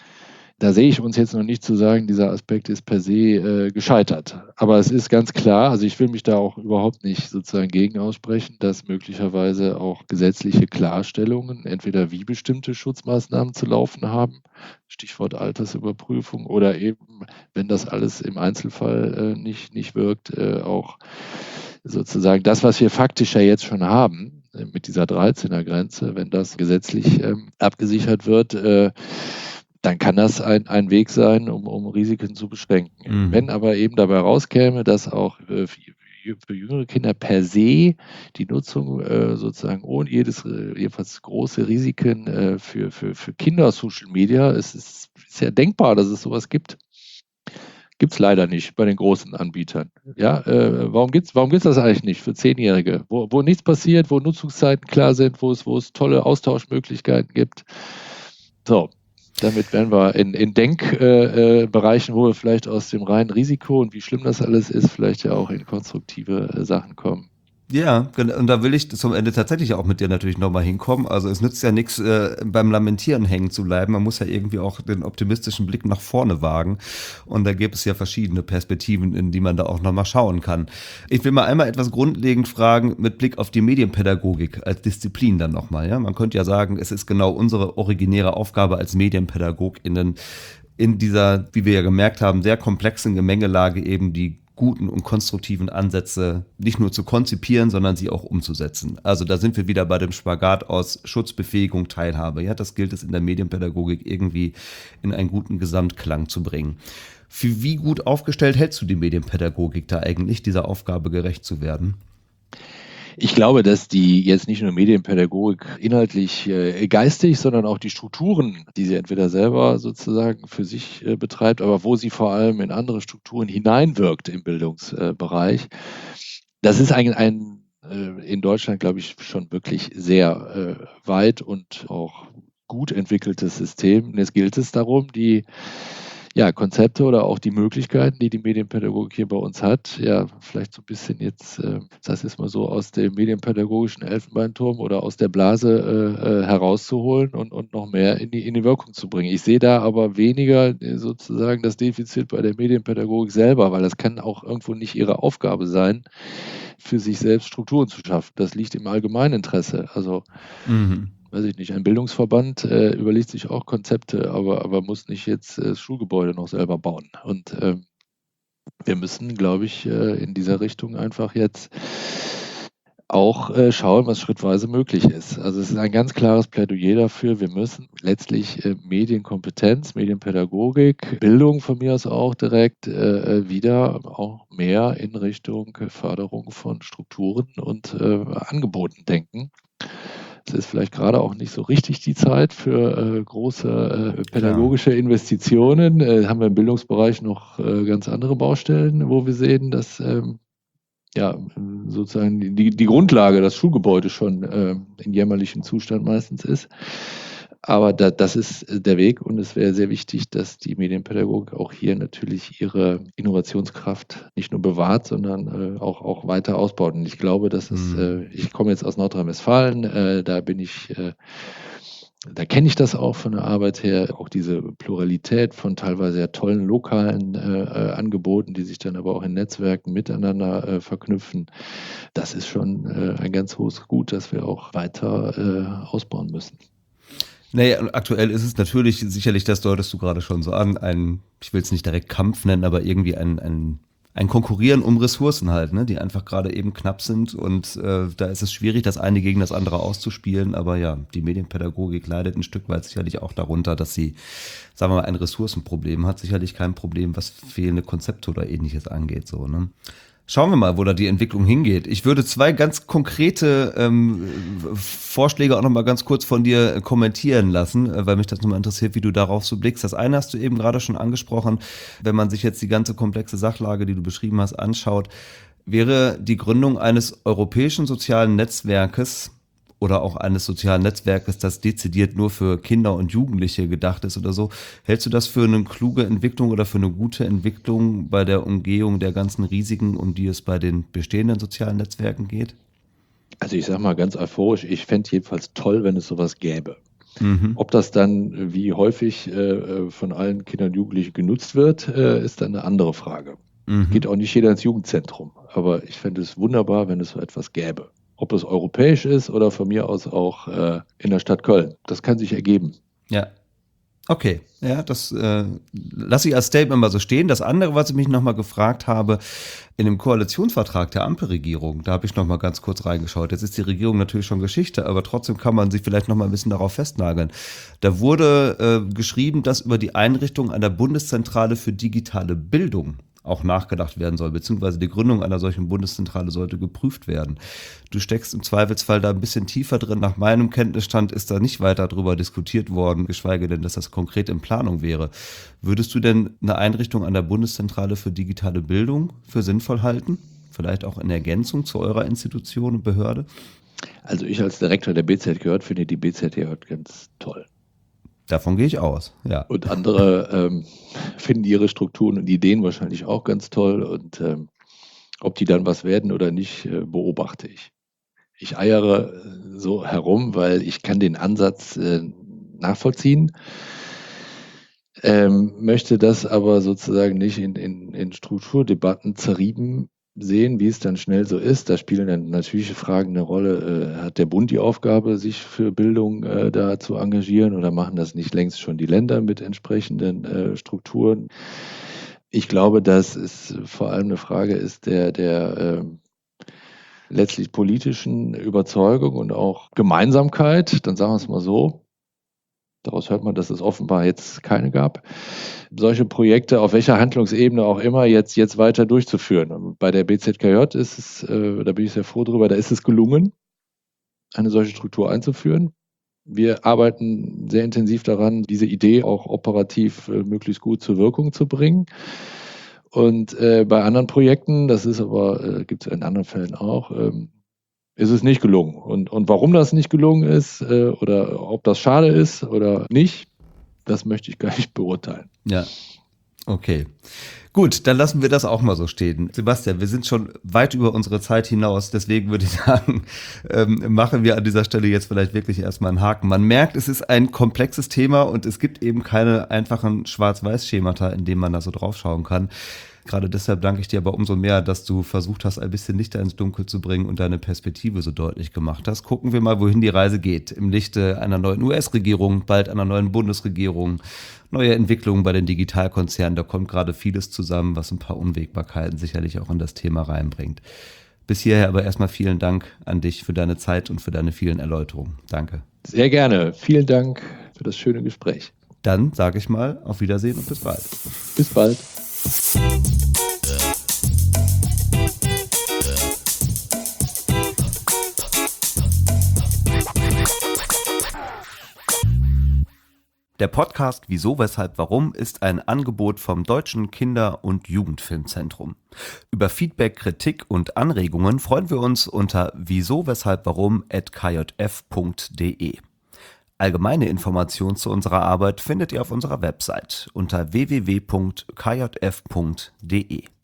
Da sehe ich uns jetzt noch nicht zu sagen, dieser Aspekt ist per se gescheitert. Aber es ist ganz klar, also ich will mich da auch überhaupt nicht sozusagen gegen aussprechen, dass möglicherweise auch gesetzliche Klarstellungen, entweder wie bestimmte Schutzmaßnahmen zu laufen haben, Stichwort Altersüberprüfung, oder eben, wenn das alles im Einzelfall nicht wirkt, auch sozusagen das, was wir faktisch ja jetzt schon haben, mit dieser 13er-Grenze, wenn das gesetzlich abgesichert wird, dann kann das ein Weg sein, um Risiken zu beschränken. Wenn aber eben dabei rauskäme, dass auch für jüngere Kinder per se die Nutzung sozusagen ohne jedenfalls große Risiken für Kinder Social Media, es ist ja denkbar, dass es sowas gibt. Gibt es leider nicht bei den großen Anbietern. Ja, warum gibt's das eigentlich nicht für 10-Jährige, wo nichts passiert, wo Nutzungszeiten klar sind, wo es tolle Austauschmöglichkeiten gibt. So. Damit wären wir in Denkbereichen, wo wir vielleicht aus dem reinen Risiko und wie schlimm das alles ist, vielleicht ja auch in konstruktive Sachen kommen. Ja, und da will ich zum Ende tatsächlich auch mit dir natürlich nochmal hinkommen. Also es nützt ja nichts, beim Lamentieren hängen zu bleiben. Man muss ja irgendwie auch den optimistischen Blick nach vorne wagen. Und da gibt es ja verschiedene Perspektiven, in die man da auch nochmal schauen kann. Ich will mal einmal etwas grundlegend fragen mit Blick auf die Medienpädagogik als Disziplin dann nochmal. Ja? Man könnte ja sagen, es ist genau unsere originäre Aufgabe als MedienpädagogInnen in dieser, wie wir ja gemerkt haben, sehr komplexen Gemengelage eben die guten und konstruktiven Ansätze nicht nur zu konzipieren, sondern sie auch umzusetzen. Also da sind wir wieder bei dem Spagat aus Schutzbefähigung, Teilhabe. Ja, das gilt es in der Medienpädagogik irgendwie in einen guten Gesamtklang zu bringen. Für wie gut aufgestellt hältst du die Medienpädagogik da eigentlich, dieser Aufgabe gerecht zu werden? Ich glaube, dass die jetzt nicht nur Medienpädagogik inhaltlich geistig, sondern auch die Strukturen, die sie entweder selber sozusagen für sich betreibt, aber wo sie vor allem in andere Strukturen hineinwirkt im Bildungsbereich. Das ist ein in Deutschland, glaube ich, schon wirklich sehr weit und auch gut entwickeltes System. Und jetzt gilt es darum, die Konzepte oder auch die Möglichkeiten, die die Medienpädagogik hier bei uns hat, vielleicht so ein bisschen jetzt, das ist mal so, aus dem medienpädagogischen Elfenbeinturm oder aus der Blase herauszuholen und noch mehr in die Wirkung zu bringen. Ich sehe da aber weniger sozusagen das Defizit bei der Medienpädagogik selber, weil das kann auch irgendwo nicht ihre Aufgabe sein, für sich selbst Strukturen zu schaffen. Das liegt im Allgemeininteresse. Also weiß ich nicht, ein Bildungsverband überlegt sich auch Konzepte, aber muss nicht jetzt das Schulgebäude noch selber bauen. Und wir müssen, glaube ich, in dieser Richtung einfach jetzt auch schauen, was schrittweise möglich ist. Also es ist ein ganz klares Plädoyer dafür. Wir müssen letztlich Medienkompetenz, Medienpädagogik, Bildung von mir aus auch direkt wieder auch mehr in Richtung Förderung von Strukturen und Angeboten denken. Es ist vielleicht gerade auch nicht so richtig die Zeit für große pädagogische Investitionen. Haben wir im Bildungsbereich noch ganz andere Baustellen, wo wir sehen, dass sozusagen die Grundlage, das Schulgebäude schon in jämmerlichem Zustand meistens ist. Aber das ist der Weg und es wäre sehr wichtig, dass die Medienpädagogik auch hier natürlich ihre Innovationskraft nicht nur bewahrt, sondern auch weiter ausbaut. Und ich glaube, dass ich komme jetzt aus Nordrhein-Westfalen, da kenne ich das auch von der Arbeit her, auch diese Pluralität von teilweise sehr tollen lokalen Angeboten, die sich dann aber auch in Netzwerken miteinander verknüpfen. Das ist schon ein ganz hohes Gut, das wir auch weiter ausbauen müssen. Naja, aktuell ist es natürlich sicherlich, das deutest du gerade schon so an, ich will es nicht direkt Kampf nennen, aber irgendwie ein Konkurrieren um Ressourcen halt, ne, die einfach gerade eben knapp sind und da ist es schwierig, das eine gegen das andere auszuspielen, aber ja, die Medienpädagogik leidet ein Stück weit sicherlich auch darunter, dass sie, sagen wir mal, ein Ressourcenproblem hat, sicherlich kein Problem, was fehlende Konzepte oder ähnliches angeht, so, ne. Schauen wir mal, wo da die Entwicklung hingeht. Ich würde zwei ganz konkrete Vorschläge auch noch mal ganz kurz von dir kommentieren lassen, weil mich das nochmal interessiert, wie du darauf so blickst. Das eine hast du eben gerade schon angesprochen, wenn man sich jetzt die ganze komplexe Sachlage, die du beschrieben hast, anschaut, wäre die Gründung eines europäischen sozialen Netzwerkes oder auch eines sozialen Netzwerkes, das dezidiert nur für Kinder und Jugendliche gedacht ist oder so. Hältst du das für eine kluge Entwicklung oder für eine gute Entwicklung bei der Umgehung der ganzen Risiken, um die es bei den bestehenden sozialen Netzwerken geht? Also ich sage mal ganz euphorisch, ich fände jedenfalls toll, wenn es sowas gäbe. Ob das dann wie häufig von allen Kindern und Jugendlichen genutzt wird, ist dann eine andere Frage. Geht auch nicht jeder ins Jugendzentrum, aber ich fände es wunderbar, wenn es so etwas gäbe. Ob es europäisch ist oder von mir aus auch in der Stadt Köln. Das kann sich ergeben. Ja. Okay, ja, das lasse ich als Statement mal so stehen. Das andere, was ich mich nochmal gefragt habe, in dem Koalitionsvertrag der Ampelregierung, da habe ich nochmal ganz kurz reingeschaut. Jetzt ist die Regierung natürlich schon Geschichte, aber trotzdem kann man sich vielleicht nochmal ein bisschen darauf festnageln. Da wurde geschrieben, dass über die Einrichtung einer Bundeszentrale für digitale Bildung auch nachgedacht werden soll, beziehungsweise die Gründung einer solchen Bundeszentrale sollte geprüft werden. Du steckst im Zweifelsfall da ein bisschen tiefer drin. Nach meinem Kenntnisstand ist da nicht weiter drüber diskutiert worden, geschweige denn, dass das konkret in Planung wäre. Würdest du denn eine Einrichtung an der Bundeszentrale für digitale Bildung für sinnvoll halten? Vielleicht auch in Ergänzung zu eurer Institution und Behörde? Also ich als Direktor der BZJ finde die BZJ ganz toll. Davon gehe ich aus, ja. Und andere finden ihre Strukturen und Ideen wahrscheinlich auch ganz toll. Und Ob die dann was werden oder nicht, beobachte ich. Ich eiere so herum, weil ich kann den Ansatz nachvollziehen, möchte das aber sozusagen nicht in Strukturdebatten zerrieben sehen, wie es dann schnell so ist. Da spielen dann natürliche Fragen eine Rolle. Hat der Bund die Aufgabe, sich für Bildung da zu engagieren, oder machen das nicht längst schon die Länder mit entsprechenden Strukturen? Ich glaube, dass es vor allem eine Frage ist der letztlich politischen Überzeugung und auch Gemeinsamkeit, dann sagen wir es mal so. Daraus hört man, dass es offenbar jetzt keine gab. Solche Projekte auf welcher Handlungsebene auch immer jetzt weiter durchzuführen. Und bei der BZKJ ist es, da bin ich sehr froh drüber, da ist es gelungen, eine solche Struktur einzuführen. Wir arbeiten sehr intensiv daran, diese Idee auch operativ möglichst gut zur Wirkung zu bringen. Und bei anderen Projekten, das ist aber, gibt es in anderen Fällen auch, ist es nicht gelungen. Und warum das nicht gelungen ist oder ob das schade ist oder nicht, das möchte ich gar nicht beurteilen. Ja, okay. Gut, dann lassen wir das auch mal so stehen. Sebastian, wir sind schon weit über unsere Zeit hinaus, deswegen würde ich sagen, machen wir an dieser Stelle jetzt vielleicht wirklich erstmal einen Haken. Man merkt, es ist ein komplexes Thema und es gibt eben keine einfachen Schwarz-Weiß-Schemata, in denen man da so draufschauen kann. Gerade deshalb danke ich dir aber umso mehr, dass du versucht hast, ein bisschen Licht ins Dunkel zu bringen und deine Perspektive so deutlich gemacht hast. Gucken wir mal, wohin die Reise geht. Im Lichte einer neuen US-Regierung, bald einer neuen Bundesregierung, neue Entwicklungen bei den Digitalkonzernen. Da kommt gerade vieles zusammen, was ein paar Unwägbarkeiten sicherlich auch in das Thema reinbringt. Bis hierher aber erstmal vielen Dank an dich für deine Zeit und für deine vielen Erläuterungen. Danke. Sehr gerne. Vielen Dank für das schöne Gespräch. Dann sage ich mal auf Wiedersehen und bis bald. Bis bald. Der Podcast Wieso, Weshalb, Warum ist ein Angebot vom Deutschen Kinder- und Jugendfilmzentrum. Über Feedback, Kritik und Anregungen freuen wir uns unter wieso-weshalb-warum@kjf.de. Allgemeine Informationen zu unserer Arbeit findet ihr auf unserer Website unter www.kjf.de.